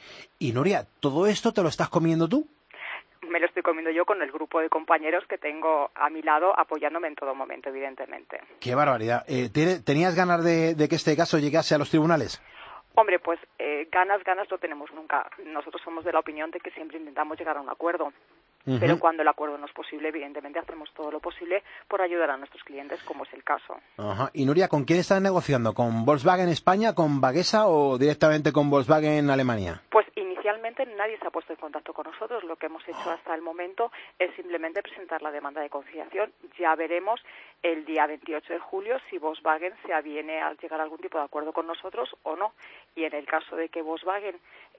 Y Nuria, ¿todo esto te lo estás comiendo tú? Me lo estoy comiendo yo con el grupo de compañeros que tengo a mi lado apoyándome en todo momento, evidentemente. ¡Qué barbaridad! Eh, ¿Tenías ganas de, de que este caso llegase a los tribunales? Hombre, pues eh, ganas, ganas no tenemos nunca. Nosotros somos de la opinión de que siempre intentamos llegar a un acuerdo. Uh-huh. Pero cuando el acuerdo no es posible, evidentemente hacemos todo lo posible por ayudar a nuestros clientes, como es el caso. Ajá. Y Nuria, ¿con quién estás negociando? ¿Con Volkswagen España, con Bagesa o directamente con Volkswagen Alemania? Pues inicialmente nadie se ha puesto en contacto con nosotros. Lo que hemos hecho hasta el momento es simplemente presentar la demanda de conciliación. Ya veremos el día veintiocho de julio si Volkswagen se aviene a llegar a algún tipo de acuerdo con nosotros o no. Y en el caso de que Volkswagen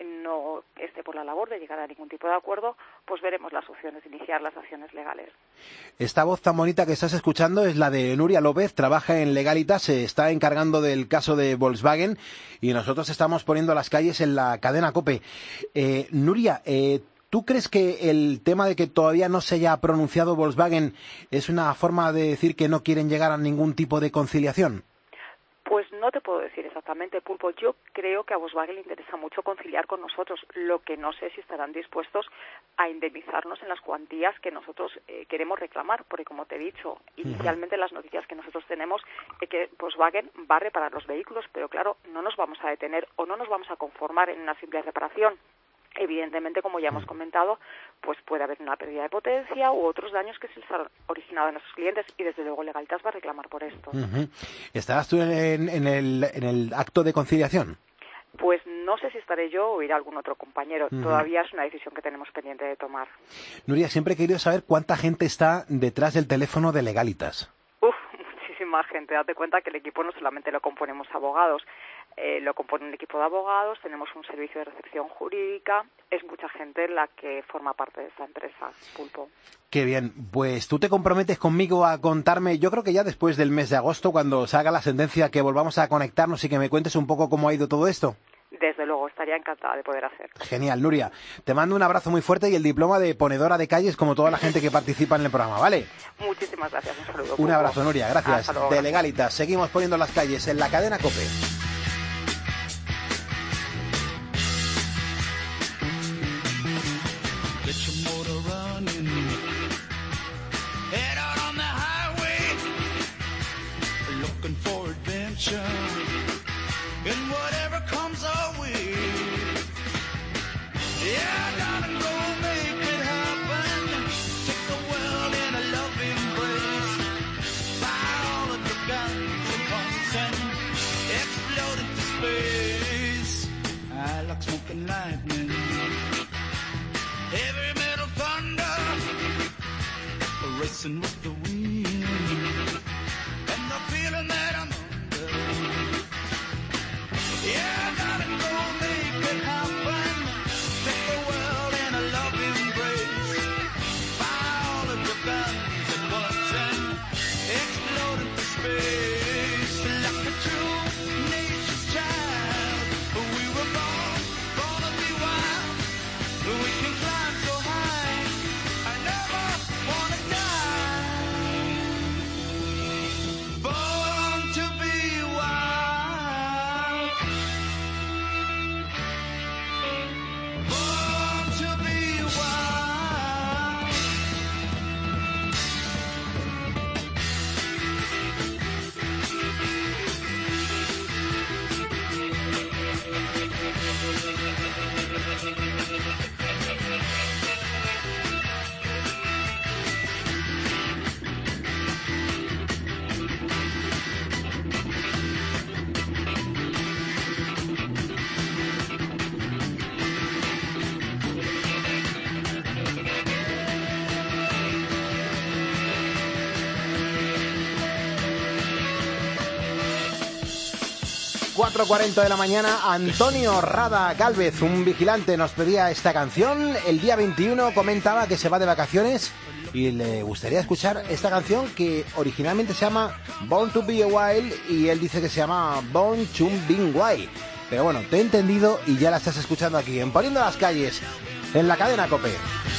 no esté por la labor de llegar a ningún tipo de acuerdo, pues veremos las opciones de iniciar las acciones legales. Esta voz tan bonita que estás escuchando es la de Nuria López, trabaja en Legalitas, se está encargando del caso de Volkswagen y nosotros estamos poniendo las calles en la cadena COPE. Eh, Nuria, eh, ¿tú crees que el tema de que todavía no se haya pronunciado Volkswagen es una forma de decir que no quieren llegar a ningún tipo de conciliación? Pues no te puedo decir exactamente, Pulpo. Yo creo que a Volkswagen le interesa mucho conciliar con nosotros, lo que no sé si estarán dispuestos a indemnizarnos en las cuantías que nosotros eh, queremos reclamar, porque como te he dicho, inicialmente las noticias que nosotros tenemos es que Volkswagen va a reparar los vehículos, pero claro, no nos vamos a detener o no nos vamos a conformar en una simple reparación. Evidentemente, como ya hemos comentado, pues puede haber una pérdida de potencia u otros daños que se les han originado a nuestros clientes y desde luego Legalitas va a reclamar por esto. Uh-huh. ¿Estarás tú en, en, el, en el acto de conciliación? Pues no sé si estaré yo o irá algún otro compañero. Uh-huh. Todavía es una decisión que tenemos pendiente de tomar. Nuria, siempre he querido saber cuánta gente está detrás del teléfono de Legalitas. Uf, muchísima gente. Date cuenta que el equipo no solamente lo componemos abogados. Eh, lo compone un equipo de abogados, tenemos un servicio de recepción jurídica, es mucha gente la que forma parte de esta empresa, Pulpo. Qué bien, pues tú te comprometes conmigo a contarme, yo creo que ya después del mes de agosto, cuando salga la sentencia, que volvamos a conectarnos y que me cuentes un poco cómo ha ido todo esto. Desde luego, estaría encantada de poder hacer. Genial, Nuria. Te mando un abrazo muy fuerte y el diploma de ponedora de calles como toda la gente que participa en el programa, ¿vale? Muchísimas gracias, un saludo. Un abrazo, Nuria, gracias. Luego, de Legalitas, seguimos poniendo las calles en la cadena COPE. And whatever comes our way, yeah, darling, go make it happen. Take the world in a loving embrace. Fire all of your guns and pumps and explode into space. I like smoking lightning, heavy metal thunder, racing with the wind, and the feeling cuatro cuarenta de la mañana, Antonio Rada Gálvez, un vigilante, nos pedía esta canción. El día veintiuno comentaba que se va de vacaciones y le gustaría escuchar esta canción que originalmente se llama Born to be a Wild y él dice que se llama Born to be Wild. Pero bueno, te he entendido y ya la estás escuchando aquí, en Poniendo las Calles, en la cadena COPE.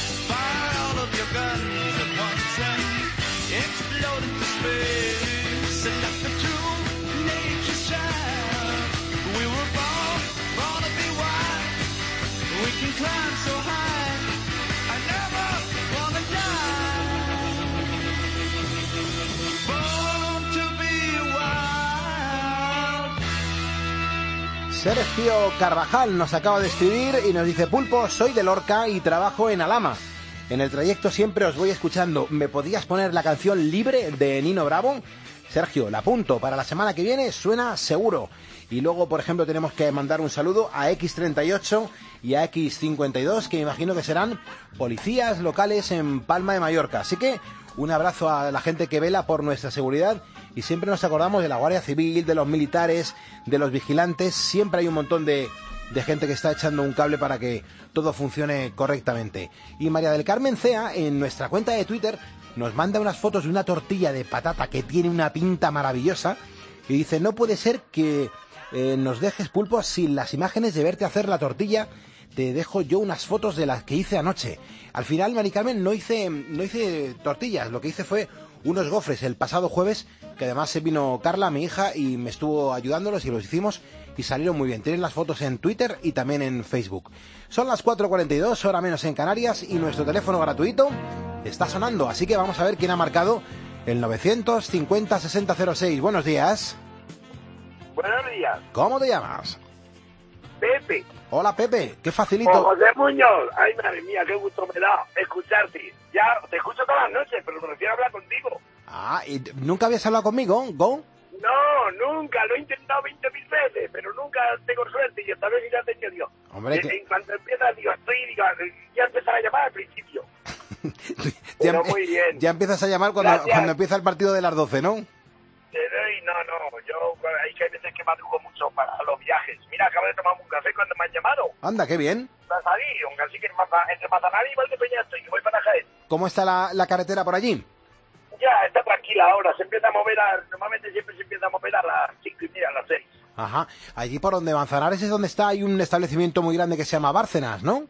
Sergio Carvajal nos acaba de escribir y nos dice: Pulpo, soy de Lorca y trabajo en Alhama. En el trayecto siempre os voy escuchando. ¿Me podías poner la canción Libre de Nino Bravo? Sergio, la apunto. Para la semana que viene suena seguro. Y luego, por ejemplo, tenemos que mandar un saludo a equis treinta y ocho y a equis cincuenta y dos, que me imagino que serán policías locales en Palma de Mallorca. Así que un abrazo a la gente que vela por nuestra seguridad. Y siempre nos acordamos de la Guardia Civil, de los militares, de los vigilantes. Siempre hay un montón de, de gente que está echando un cable para que todo funcione correctamente. Y María del Carmen Cea, en nuestra cuenta de Twitter, nos manda unas fotos de una tortilla de patata que tiene una pinta maravillosa. Y dice: no puede ser que eh, nos dejes, Pulpo, sin las imágenes de verte hacer la tortilla. Te dejo yo unas fotos de las que hice anoche. Al final, Mari Carmen, no hice, no hice tortillas. Lo que hice fue unos gofres el pasado jueves, que además se vino Carla, mi hija, y me estuvo ayudándolos y los hicimos y salieron muy bien. Tienen las fotos en Twitter y también en Facebook. Son las cuatro cuarenta y dos, hora menos en Canarias, y nuestro teléfono gratuito está sonando, así que vamos a ver quién ha marcado el novecientos cincuenta sesenta cero seis. Buenos días. Buenos días. ¿Cómo te llamas? Pepe. Hola, Pepe, qué facilito. O José Muñoz. Ay, madre mía, qué gusto me da escucharte. Ya te escucho todas las noches, pero me refiero a hablar contigo. Ah, ¿y nunca habías hablado conmigo, Go? No, nunca, lo he intentado veinte mil veces, pero nunca tengo suerte y esta vez ya te he Dios. Hombre, en, que... en cuanto empiezas, digo, estoy, digo, ya empezar a llamar al principio. ya, pero muy bien. Ya empiezas a llamar cuando, cuando empieza el partido de las doce, ¿no? Y no, no, yo hay que veces que madrugo mucho para los viajes. Mira, acabo de tomar un café cuando me han llamado. Anda, qué bien. Ahí, un casi que entre Manzanares y Valdepeñas estoy, que voy para Jaén. ¿Cómo está la, la carretera por allí? Ya, está tranquila ahora, se empieza a mover, a, normalmente siempre se empieza a mover a las cinco y media, a las seis. Ajá, allí por donde Manzanares es donde está, hay un establecimiento muy grande que se llama Bárcenas, ¿no?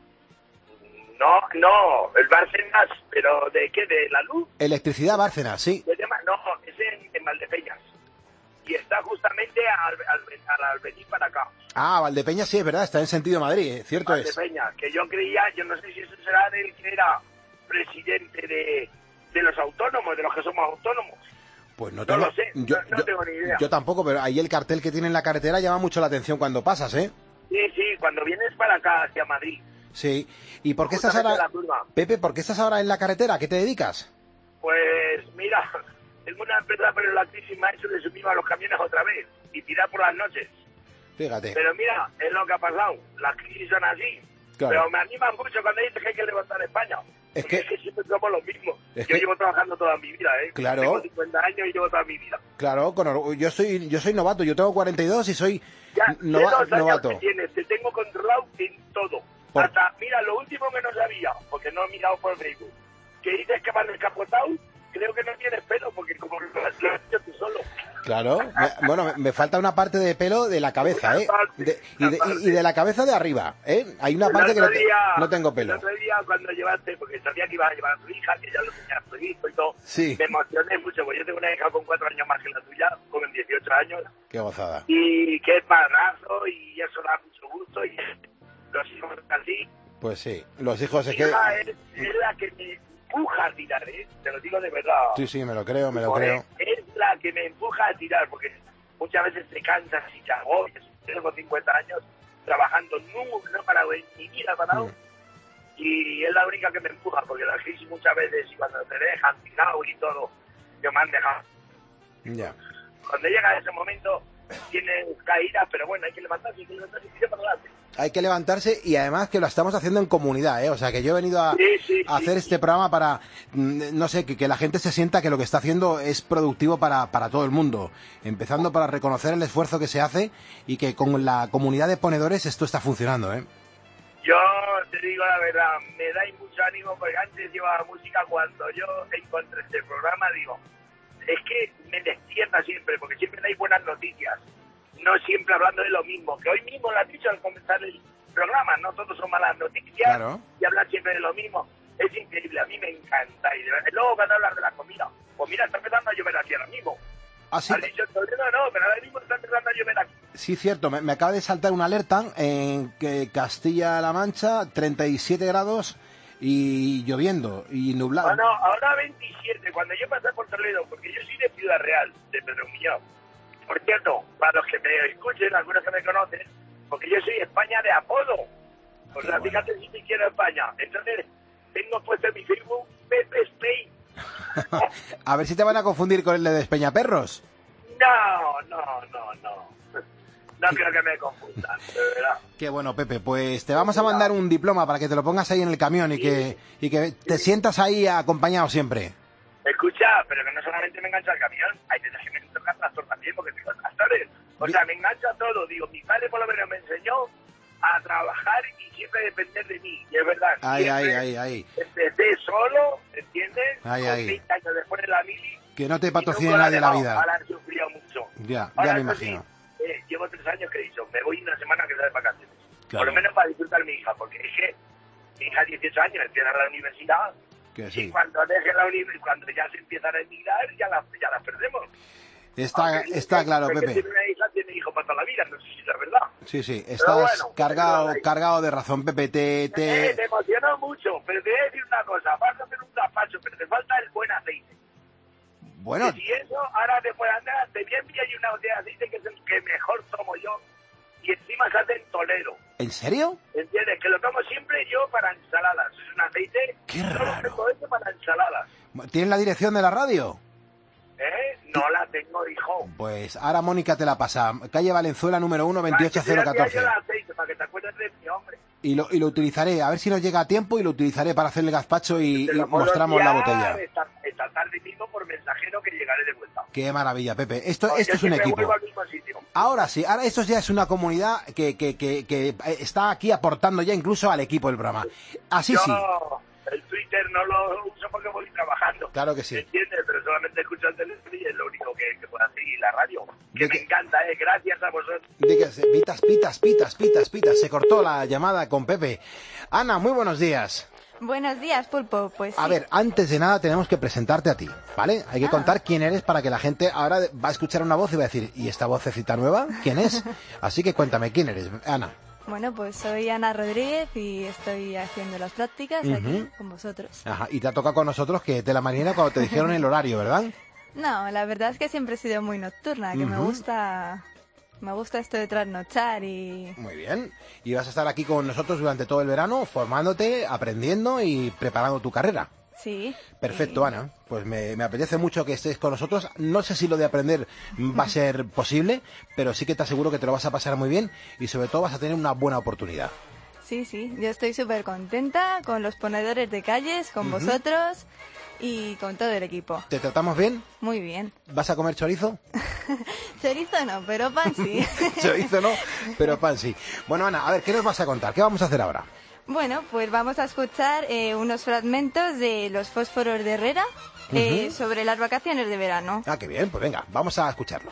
No, no, el Bárcenas, pero ¿de qué? ¿De la luz? Electricidad Bárcenas, sí. No, es en, en Valdepeñas. Y está justamente al, al, al, al venir para acá. Ah, Valdepeñas sí, es verdad, está en sentido Madrid, ¿eh? Cierto es. Valdepeñas, que yo creía, yo no sé si eso será del que era presidente de, de los autónomos, de los que somos autónomos. Pues no, no tengo, lo sé, yo, no, no yo, tengo ni idea. Yo tampoco, pero ahí el cartel que tiene en la carretera llama mucho la atención cuando pasas, ¿eh? Sí, sí, cuando vienes para acá, hacia Madrid. Sí, ¿y por qué estás ahora, Pepe, por qué estás ahora en la carretera? ¿A qué te dedicas? Pues mira, tengo una empresa, pero la crisis me ha hecho de subirme a los camiones otra vez y tirar por las noches. Fíjate. Pero mira, es lo que ha pasado, las crisis son así. Claro. Pero me animan mucho cuando dices que hay que levantar España. Es que, es que siempre somos los mismos. Es yo que... llevo trabajando toda mi vida, ¿eh? Claro. Tengo cincuenta años y llevo toda mi vida. Claro, con orgullo. Yo soy, yo soy novato, yo tengo cuarenta y dos y soy ya, nova los años novato. Que tienes, te tengo controlado en todo. Por... Hasta, mira, lo último que no sabía, porque no he mirado por Facebook, que dices que van descapotado, creo que no tienes pelo, porque como lo has hecho tú solo. Claro, me, bueno, me, me falta una parte de pelo de la cabeza, ¿eh? De, y, de, y de la cabeza de arriba, ¿eh? Hay una parte que no, te, día, no tengo pelo. El otro día cuando llevaste, porque sabía que ibas a llevar a tu hija, que ya lo tenías previsto y todo, sí. Me emocioné mucho, porque yo tengo una hija con cuatro años más que la tuya, con dieciocho años. Qué gozada. Y que es padrazo, y eso da mucho gusto, y los hijos así. Pues sí, los hijos es Mi que... hija es, es la que me empuja a tirar, ¿eh? Te lo digo de verdad. Sí, sí, me lo creo, me lo Joder, creo. Es la que me empuja a tirar, porque muchas veces te cansas y te agobias. Tengo cincuenta años trabajando, no, no he parado en mi vida, he parado. Mm. Y es la única que me empuja, porque la crisis muchas veces, y cuando te dejan tirado y todo, que me han dejado. Ya. Cuando llega ese momento, tienen caídas, pero bueno, hay que levantarse, hay que levantarse y tirar para adelante. Hay que levantarse y además que lo estamos haciendo en comunidad, ¿eh? O sea, que yo he venido a, Sí, sí, a hacer sí, este programa para, mm, no sé, que, que la gente se sienta que lo que está haciendo es productivo para, para todo el mundo. Empezando para reconocer el esfuerzo que se hace y que con la comunidad de ponedores esto está funcionando, ¿eh? Yo te digo la verdad, me dais mucho ánimo porque antes llevaba música, cuando yo encontré este programa, digo, es que me despierta siempre, porque siempre dais buenas noticias, no siempre hablando de lo mismo, que hoy mismo lo has dicho al comenzar el programa, no todos son malas noticias, Claro. y hablar siempre de lo mismo, es increíble, a mí me encanta, y de verdad, luego van a hablar de la comida, pues mira, está empezando a llover aquí ahora mismo. Ah, sí. Has dicho en Toledo, no, pero ahora mismo está empezando a llover aquí. Sí, cierto, me, me acaba de saltar una alerta en que Castilla-La Mancha, treinta y siete grados y lloviendo y nublado. Ah, no, ahora veintisiete, cuando yo pasé por Toledo, porque yo soy de Ciudad Real, de Pedro Muñoz. Por cierto, para los que me escuchen, algunos que me conocen, porque yo soy España de apodo. O sea, fíjate si me quiero España. Entonces, tengo puesto en mi Facebook Pepe Spain. A ver si te van a confundir con el de Despeñaperros. No, no, no, no. No creo que me confundan, de verdad. Qué bueno, Pepe, pues te vamos a mandar un diploma para que te lo pongas ahí en el camión y que, y que te sientas ahí acompañado siempre. Escucha, pero que no solamente me engancha el camión, hay veces que me toca el tractor también, porque tengo tractores. O sea, me engancha todo. Digo, mi padre por lo menos me enseñó a trabajar y siempre depender de mí. Y es verdad. Ay, ay, siempre ay, ay. Empecé solo, ¿entiendes? Ay, Con ay. veinte años después de la mili. Que no te y patrocine nunca nadie la he dejado. vida. Ahora he sufrido mucho. Ya, Ahora, ya me eso sí, imagino. eh, llevo tres años que he dicho, me voy una semana que sea de vacaciones. Claro. Por lo menos para disfrutar mi hija, porque es que mi hija dieciocho años, empieza la universidad. Que Y sí. cuando deje la universidad, cuando ya se empiezan a emigrar, ya las ya las perdemos. Está, Aunque está dice claro, que Pepe. tiene una hija, tiene hijo para toda la vida, no sé si es verdad. Sí, sí, Pero estás bueno, cargado, pero- cargado de razón, Pepe. Te, Eh, te... te emocionó mucho, pero te voy a decir una cosa, vas a hacer un gazpacho, pero te falta el buen aceite. Bueno, Que si eso, ahora te puede andar, te voy a enviar una botella de aceite que es el que mejor tomo yo, y encima se hace en Toledo. ¿en serio? ¿Entiendes? Que lo tomo siempre yo para ensaladas. Es un aceite, Qué solo raro. tengo este para ensaladas. ¿Tienes la dirección de la radio? ¿Eh? No la tengo, hijo. Pues ahora Mónica te la pasa. Calle Valenzuela, número uno, veintiocho cero catorce. el aceite para que te acuerdes de mi hombre. Y lo, y lo utilizaré, a ver si nos llega a tiempo y lo utilizaré para hacer el gazpacho y, Te y lo puedo mostramos la enviar botella. Esta, esta tarde mismo por mensajero que llegaré de vuelta. Qué maravilla, Pepe. Esto, Porque esto es un siempre equipo. vuelvo al mismo sitio. Ahora sí, ahora esto ya es una comunidad que, que, que, que está aquí aportando ya incluso al equipo del programa. Así Yo sí. el Twitter no lo uso porque voy trabajando. Claro que sí. ¿Entiendes? Pero solamente escucho el teléfono y es lo único que, que puedo hacer. Y la radio. Que ¿De me qué? encanta, ¿eh? Gracias a vosotros. Dígase, pitas, pitas, pitas, pitas, pitas. Se cortó la llamada con Pepe. Ana, muy buenos días. Buenos días, Pulpo. Pues A sí. ver, antes de nada tenemos que presentarte a ti, ¿vale? Hay que Ah. contar quién eres para que la gente ahora va a escuchar una voz y va a decir, ¿y esta vocecita nueva? ¿Quién es? Así que cuéntame, ¿quién eres, Ana? Bueno, pues soy Ana Rodríguez y estoy haciendo las prácticas aquí Ujú. con vosotros. Ajá, y te ha tocado con nosotros que te la mañana cuando te dijeron el horario, ¿verdad? No, la verdad es que siempre he sido muy nocturna, que me Ujú. gusta me gusta esto de trasnochar y Muy bien. Y vas a estar aquí con nosotros durante todo el verano, formándote, aprendiendo y preparando tu carrera. sí. Perfecto, Ana. Pues me, me apetece mucho que estés con nosotros. No sé si lo de aprender va a ser posible, pero sí que te aseguro que te lo vas a pasar muy bien y sobre todo vas a tener una buena oportunidad. Sí, sí, yo estoy súper contenta con los ponedores de calles, con Ujú. vosotros y con todo el equipo. ¿Te tratamos bien? Muy bien. ¿Vas a comer chorizo? Chorizo no, pero pan sí. Chorizo no, pero pan sí. Bueno, Ana, a ver, ¿qué nos vas a contar? ¿Qué vamos a hacer ahora? Bueno, pues vamos a escuchar eh, unos fragmentos de Los Fósforos de Herrera eh, Ujú. sobre las vacaciones de verano. Ah, qué bien, pues venga, vamos a escucharlo.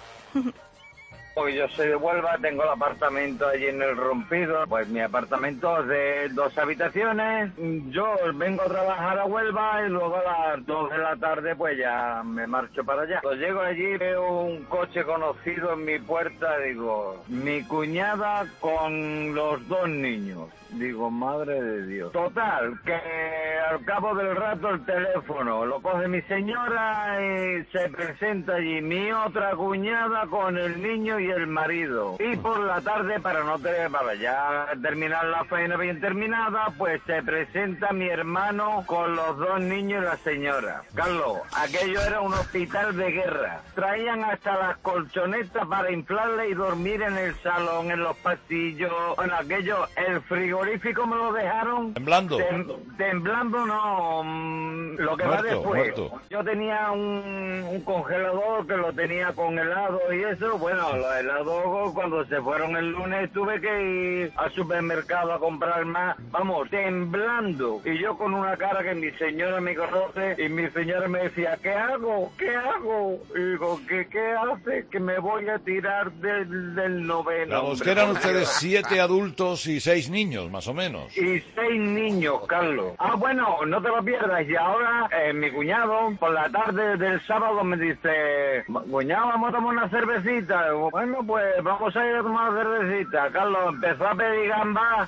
Porque yo soy de Huelva, tengo el apartamento allí en el Rompido. Pues mi apartamento es de dos habitaciones. Yo vengo a trabajar a Huelva y luego a las dos de la tarde pues ya me marcho para allá. Cuando llego allí veo un coche conocido en mi puerta, digo, mi cuñada con los dos niños. Digo, madre de Dios. Total, que al cabo del rato el teléfono lo coge mi señora y se presenta allí mi otra cuñada con el niño y y el marido. Y por la tarde, para no tener, para ya terminar la faena bien terminada, pues se presenta mi hermano con los dos niños y la señora. Carlos, aquello era un hospital de guerra. Traían hasta las colchonetas para inflarle y dormir en el salón, en los pasillos. Bueno, aquello, el frigorífico me lo dejaron... ¿Temblando? Tem, temblando no, mm, lo que Muerto, va después. muerto. Yo tenía un, un congelador que lo tenía con helado y eso. Bueno, los helados cuando se fueron el lunes tuve que ir al supermercado a comprar más. Vamos, temblando. Y yo con una cara que mi señora me conoce y mi señora me decía, ¿qué hago? ¿Qué hago? Y digo, ¿qué, qué hace? Que me voy a tirar del, del noveno. Vamos, que eran ustedes siete adultos y seis niños, más o menos. Y seis niños, Carlos. Ah, bueno, no te lo pierdas. Y ahora eh, mi cuñado, por la tarde del sábado, me dice, cuñado, vamos a tomar una cervecita. Digo, bueno, pues vamos a ir a tomar una cervecita. Carlos empezó a pedir gambas.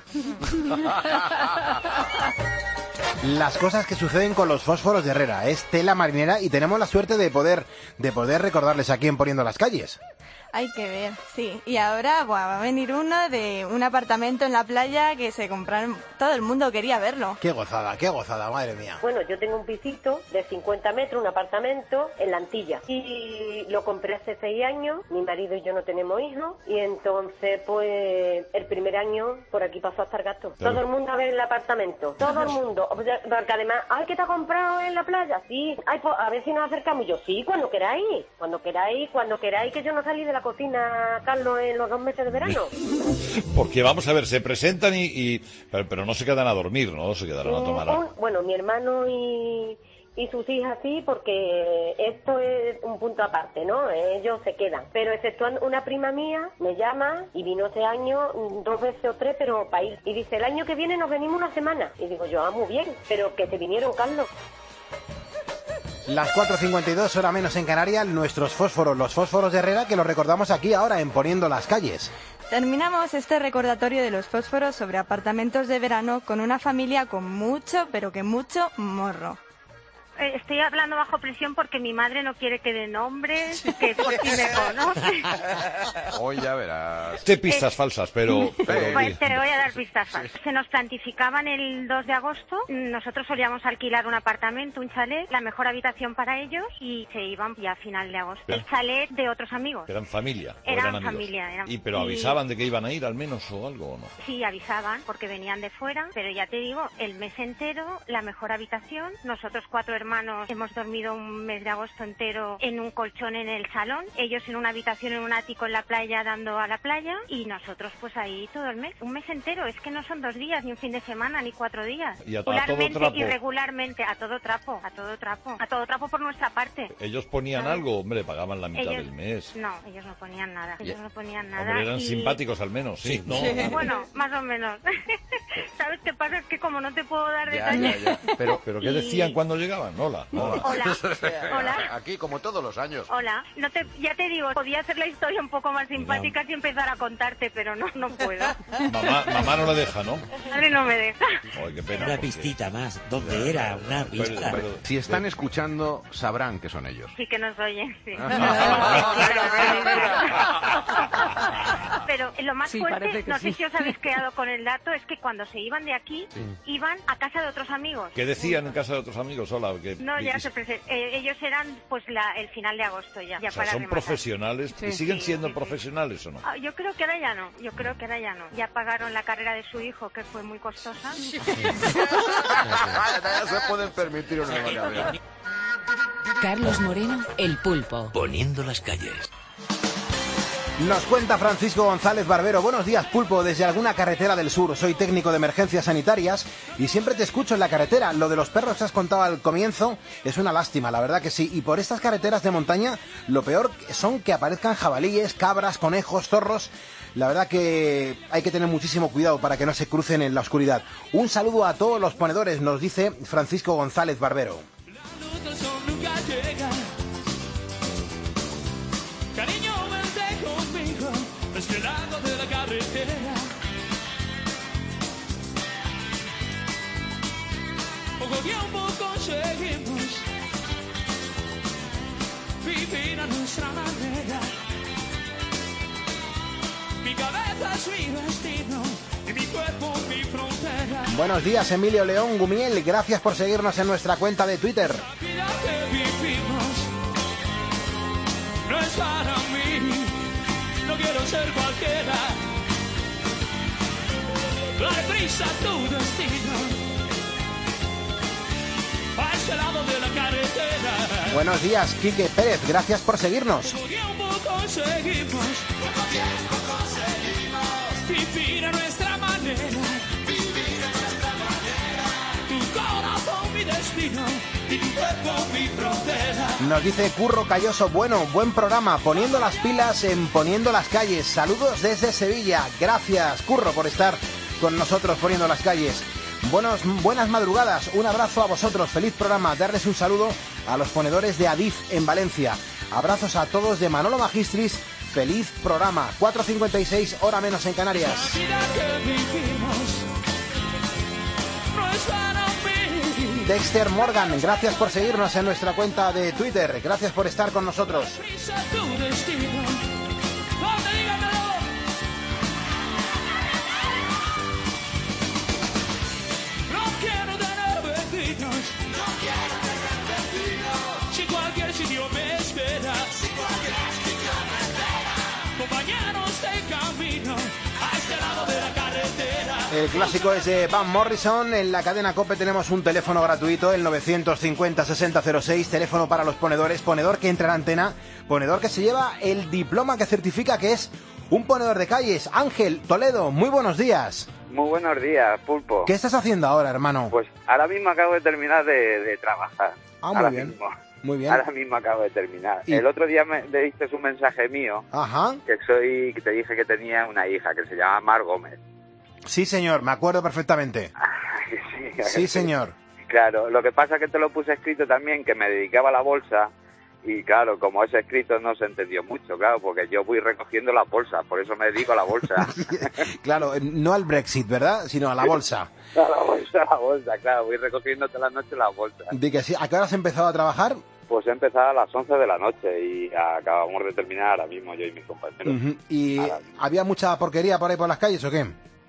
Las cosas que suceden con los fósforos de Herrera. Es tela marinera y tenemos la suerte de poder, de poder recordarles aquí en Poniendo las Calles. Hay que ver, sí. Y ahora buah, va a venir uno de un apartamento en la playa que se compraron... Todo el mundo quería verlo. Qué gozada, qué gozada, madre mía. Bueno, yo tengo un pisito de cincuenta metros, un apartamento en la Antilla. Y lo compré hace seis años. Mi marido y yo no tenemos hijos. Y entonces, pues, el primer año por aquí pasó a estar gasto. Claro. Todo el mundo a ver el apartamento. Todo el mundo. Porque además, ay, ¿qué te ha comprado en la playa? Sí. Ay, pues, a ver si nos acercamos. Yo, sí, cuando queráis. Cuando queráis, cuando queráis, que yo no salí de la cocina, Carlos, en los dos meses de verano. Porque vamos a ver, se presentan y... y pero, pero no se quedan a dormir, ¿no? Se quedaron a tomar... Un- bueno, mi hermano y, y sus hijas sí, porque esto es un punto aparte, ¿no? Ellos se quedan. Pero exceptuando una prima mía, me llama y vino este año mm, dos veces o tres, pero para ir. Y dice, el año que viene nos venimos una semana. Y digo yo, ah, muy bien, pero que se vinieron, Carlos. Las cuatro cincuenta y dos, hora menos en Canarias, nuestros fósforos, los fósforos de Herrera, que los recordamos aquí ahora en Poniendo las Calles. Terminamos este recordatorio de los fósforos sobre apartamentos de verano con una familia con mucho, pero que mucho morro. Eh, Estoy hablando bajo presión porque mi madre no quiere que dé nombres, que por si me conoce. Hoy ya verás. De pistas falsas, pero... pero Pues te voy a dar pistas falsas. Se nos plantificaban el dos de agosto. Nosotros solíamos alquilar un apartamento, un chalet, la mejor habitación para ellos y se iban ya a final de agosto. Pero- El chalet de otros amigos. ¿Eran familia? ¿o Eran eran amigos? familia, eran- ¿Y pero y- avisaban de que iban a ir al menos o algo o no? Sí, avisaban porque venían de fuera, pero ya te digo, el mes entero, la mejor habitación. Nosotros cuatro hermanos hemos dormido un mes de agosto entero en un colchón en el salón, ellos en una habitación en un ático en la playa dando a la playa y nosotros pues ahí todo el mes, un mes entero. Es que no son dos días, ni un fin de semana, ni cuatro días. Y a- a todo Regularmente trapo. y regularmente, a todo trapo, a todo trapo, a todo trapo por nuestra parte. ¿Ellos ponían ¿Sabes? algo? Hombre, pagaban la mitad Ellos- del mes. No, ellos no ponían nada, ellos no ponían nada. Hombre, eran y- simpáticos al menos, sí. ¿no? Bueno, más o menos. ¿Sabes qué pasa? Es que como no te puedo dar Ya, detalles... ya, ya. Pero, ¿pero qué Y- decían cuando llegaban? Hola, hola. Hola. Hola. Aquí, como todos los años. Hola, no te, ya te digo, podía hacer la historia un poco más simpática si empezara a contarte, pero no, no puedo. Mamá, mamá no le deja, ¿no? Madre no me deja. Ay, qué pena. Una porque- pistita más. ¿Dónde era? Una pista. Si están escuchando, sabrán que son ellos. Sí que nos oyen, sí. Pero lo más Sí, fuerte, parece que no sí. sé si os habéis quedado con el dato, es que cuando se iban de aquí, Sí. iban a casa de otros amigos. ¿Qué decían en casa de otros amigos? Hola, que No, ya se presen- eh, ellos eran pues la, el final de agosto ya, ya o sea, para son rematar. profesionales. Sí. ¿Y siguen Sí, siendo sí, sí. profesionales o no? Ah, yo creo que ahora ya no, yo creo que ahora ya no. Ya pagaron la carrera de su hijo, que fue muy costosa. Ya se pueden permitir una barbaridad. Carlos Moreno, el pulpo. Poniendo las calles. Nos cuenta Francisco González Barbero. Buenos días, Pulpo, desde alguna carretera del sur. Soy técnico de emergencias sanitarias y siempre te escucho en la carretera. Lo de los perros que has contado al comienzo es una lástima, la verdad que sí. Y por estas carreteras de montaña, lo peor son que aparezcan jabalíes, cabras, conejos, zorros. La verdad que hay que tener muchísimo cuidado para que no se crucen en la oscuridad. Un saludo a todos los ponedores, nos dice Francisco González Barbero. Nunca llega. Cariño, vente conmigo, de este lado de la carretera. Poco tiempo conseguimos vivir a nuestra manera. Buenos días, Emilio León Gumiel. Gracias por seguirnos en nuestra cuenta de Twitter. No es para mí, no quiero ser cualquiera. Dale prisa a tu destino, a ese lado de la carretera. Buenos días, Quique Pérez. Gracias por seguirnos. Poco tiempo conseguimos, poco tiempo conseguimos vivir a nuestra manera, vivir a nuestra manera. Tu corazón mi destino y tu cuerpo mi frontera. Nos dice Curro Calloso, bueno, buen programa, poniendo las pilas en Poniendo las Calles. Saludos desde Sevilla. Gracias, Curro, por estar con nosotros poniendo las calles. Buenos, buenas madrugadas, un abrazo a vosotros, feliz programa. Darles un saludo a los ponedores de Adif en Valencia. Abrazos a todos de Manolo Magistris, feliz programa. cuatro cincuenta y seis, hora menos en Canarias. La vida que vivimos no es para mí. Dexter Morgan, gracias por seguirnos en nuestra cuenta de Twitter. Gracias por estar con nosotros. Prisa tu destino. ¿Dónde? Dígamelo. No quiero tener vecinos. No quiero tener vecinos. Si cualquier sitio me espera. Si cualquier sitio me espera. Compañeros de camino a este lado de la carretera. El clásico es de Van Morrison. En la cadena COPE tenemos un teléfono gratuito, el novecientos cincuenta, sesenta cero seis, teléfono para los ponedores, ponedor que entra en antena, ponedor que se lleva el diploma que certifica que es un ponedor de calles. Ángel Toledo, muy buenos días. Muy buenos días, Pulpo. ¿Qué estás haciendo ahora, hermano? Pues ahora mismo acabo de terminar de, de trabajar. Ah, muy ahora bien. Mismo. Muy bien. Ahora mismo acabo de terminar. ¿Y? El otro día me me diste un mensaje mío. Ajá. Que soy, que te dije que tenía una hija que se llama Mar Gómez. Sí, señor, me acuerdo perfectamente. sí, Sí, señor. Claro, lo que pasa es que te lo puse escrito también, que me dedicaba a la bolsa. Y claro, como ese escrito no se entendió mucho, claro, porque yo voy recogiendo las bolsas, por eso me dedico a la bolsa. Claro, no al Brexit, ¿verdad? Sino a la bolsa. A la bolsa, a la bolsa, claro, voy recogiendo todas las noches las bolsas. Di que sí. ¿A qué hora has empezado a trabajar? Pues he empezado a las once de la noche y acabamos de terminar ahora mismo yo y mis compañeros. Uh-huh. ¿Y había mucha porquería por ahí por las calles o qué?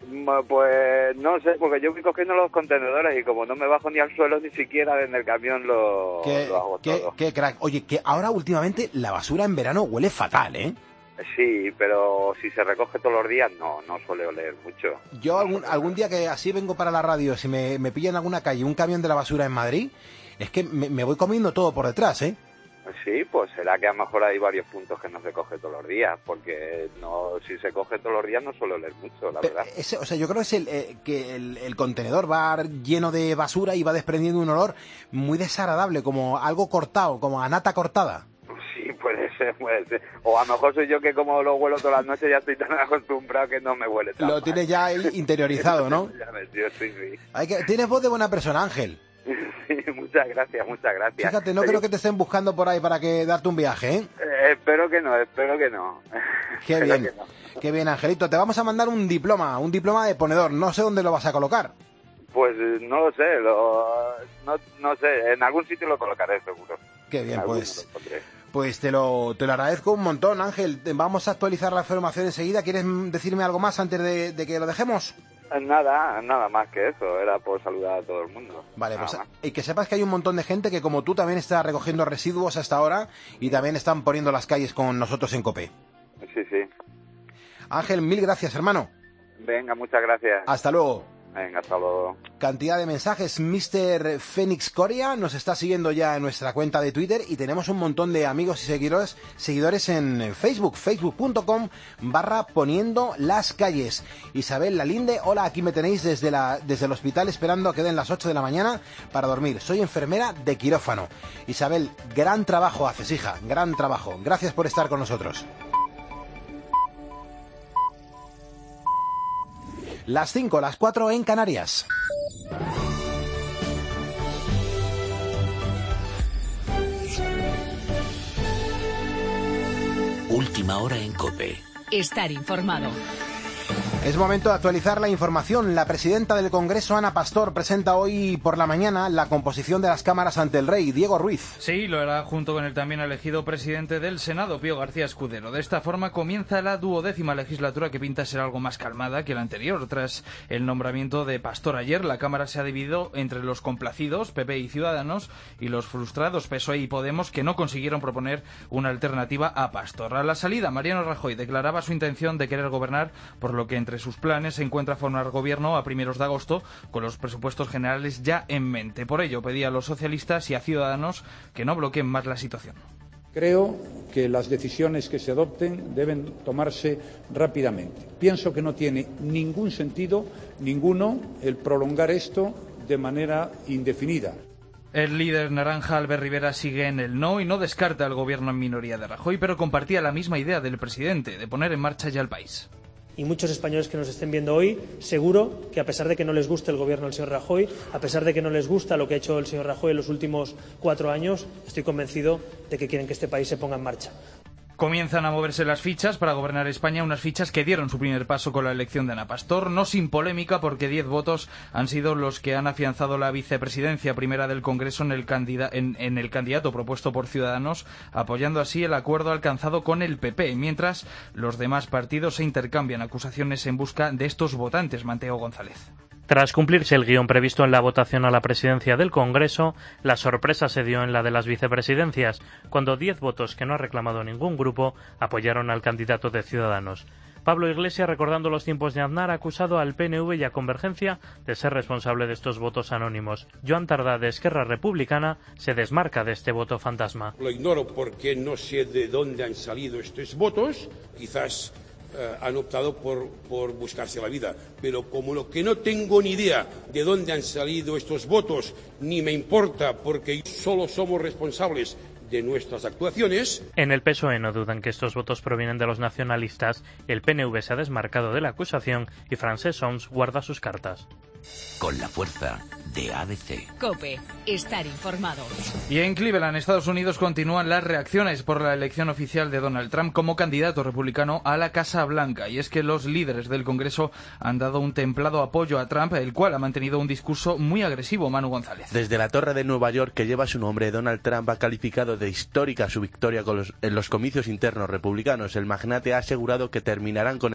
Pues no sé, porque yo voy cogiendo los contenedores y como no me bajo ni al suelo ni siquiera en el camión lo, ¿Qué, lo hago qué, todo. qué crack. Oye, que ahora últimamente la basura en verano huele fatal, ¿eh? Sí, pero si se recoge todos los días no, no suele oler mucho. Yo algún, algún día que así vengo para la radio, si me, me pillan en alguna calle un camión de la basura en Madrid, es que me, me voy comiendo todo por detrás, ¿eh? Sí, pues será que a lo mejor hay varios puntos que no se coge todos los días, porque no, si se coge todos los días no suele oler mucho, la Pero verdad. ese, o sea, yo creo que es el, eh, que el, el contenedor va lleno de basura y va desprendiendo un olor muy desagradable, como algo cortado, como a nata cortada. Sí, puede ser, puede ser. O a lo mejor soy yo que como lo huelo todas las noches ya estoy tan acostumbrado que no me huele tan Lo mal. tienes ya ahí interiorizado, ¿no? Ya me tío, sí, sí. Hay que, tienes voz de buena persona, Ángel. Sí, muchas gracias, muchas gracias. Fíjate, no Feliz- creo que te estén buscando por ahí para que darte un viaje, ¿eh? Eh, espero que no, espero que no. Qué Espero bien, que no. qué bien, Angelito. Te vamos a mandar un diploma, un diploma de ponedor. No sé dónde lo vas a colocar. Pues eh, no lo sé, lo, no, no sé, en algún sitio lo colocaré seguro. Qué bien, En algún pues. lo pondré. Pues te lo, te lo agradezco un montón, Ángel. Te- Vamos a actualizar la información enseguida. ¿Quieres mm, decirme algo más antes de, de que lo dejemos? Eh, Nada, nada más que eso, era por saludar a todo el mundo. Vale, Nada pues más. y que sepas que hay un montón de gente que como tú también está recogiendo residuos hasta ahora y también están poniendo las calles con nosotros en COPE. Sí, sí. Ángel, mil gracias, hermano. Venga, muchas gracias. Hasta luego. Venga, hasta luego. Cantidad de mensajes. mister Fénix Coria nos está siguiendo ya en nuestra cuenta de Twitter y tenemos un montón de amigos y seguidores, seguidores en Facebook, facebook.com barra poniendo las calles. Isabel Lalinde, hola, aquí me tenéis desde, la, desde el hospital esperando a que den las ocho de la mañana para dormir. Soy enfermera de quirófano. Isabel, gran trabajo haces, hija, gran trabajo. Gracias por estar con nosotros. Las cinco, las cuatro en Canarias. Última hora en COPE. Estar informado. Es momento de actualizar la información. La presidenta del Congreso, Ana Pastor, presenta hoy por la mañana la composición de las cámaras ante el rey, Diego Ruiz. Sí, lo hará junto con el también elegido presidente del Senado, Pío García Escudero. De esta forma comienza la duodécima legislatura, que pinta ser algo más calmada que la anterior. Tras el nombramiento de Pastor ayer, la Cámara se ha dividido entre los complacidos, P P y Ciudadanos, y los frustrados, P S O E y Podemos, que no consiguieron proponer una alternativa a Pastor. A la salida, Mariano Rajoy declaraba su intención de querer gobernar, por lo que entre sus planes se encuentra formar gobierno a primeros de agosto, con los presupuestos generales ya en mente. Por ello, pedía a los socialistas y a Ciudadanos que no bloqueen más la situación. Creo que las decisiones que se adopten deben tomarse rápidamente. Pienso que no tiene ningún sentido, ninguno, el prolongar esto de manera indefinida. El líder naranja, Albert Rivera, sigue en el no y no descarta el gobierno en minoría de Rajoy, pero compartía la misma idea del presidente, de poner en marcha ya el país. Y muchos españoles que nos estén viendo hoy, seguro que a pesar de que no les guste el gobierno del señor Rajoy, a pesar de que no les gusta lo que ha hecho el señor Rajoy en los últimos cuatro años, estoy convencido de que quieren que este país se ponga en marcha. Comienzan a moverse las fichas para gobernar España, unas fichas que dieron su primer paso con la elección de Ana Pastor, no sin polémica, porque diez votos han sido los que han afianzado la vicepresidencia primera del Congreso en el, candida- en, en el candidato propuesto por Ciudadanos, apoyando así el acuerdo alcanzado con el P P, mientras los demás partidos se intercambian acusaciones en busca de estos votantes. Mateo González. Tras cumplirse el guión previsto en la votación a la presidencia del Congreso, la sorpresa se dio en la de las vicepresidencias, cuando diez votos que no ha reclamado ningún grupo apoyaron al candidato de Ciudadanos. Pablo Iglesias, recordando los tiempos de Aznar, ha acusado al P N V y a Convergencia de ser responsable de estos votos anónimos. Joan Tardá, de Esquerra Republicana, se desmarca de este voto fantasma. Lo ignoro porque no sé de dónde han salido estos votos, quizás Uh, han optado por, por buscarse la vida. Pero como lo que no tengo ni idea de dónde han salido estos votos, ni me importa porque solo somos responsables de nuestras actuaciones. En el P S O E no dudan que estos votos provienen de los nacionalistas. El P N V se ha desmarcado de la acusación y Francesc Homs guarda sus cartas. Con la fuerza de A B C. COPE. Estar informado. Y en Cleveland, Estados Unidos, continúan las reacciones por la elección oficial de Donald Trump como candidato republicano a la Casa Blanca. Y es que los líderes del Congreso han dado un templado apoyo a Trump, el cual ha mantenido un discurso muy agresivo. Manu González. Desde la Torre de Nueva York, que lleva su nombre, Donald Trump ha calificado de histórica su victoria con los, en los comicios internos republicanos. El magnate ha asegurado que terminarán con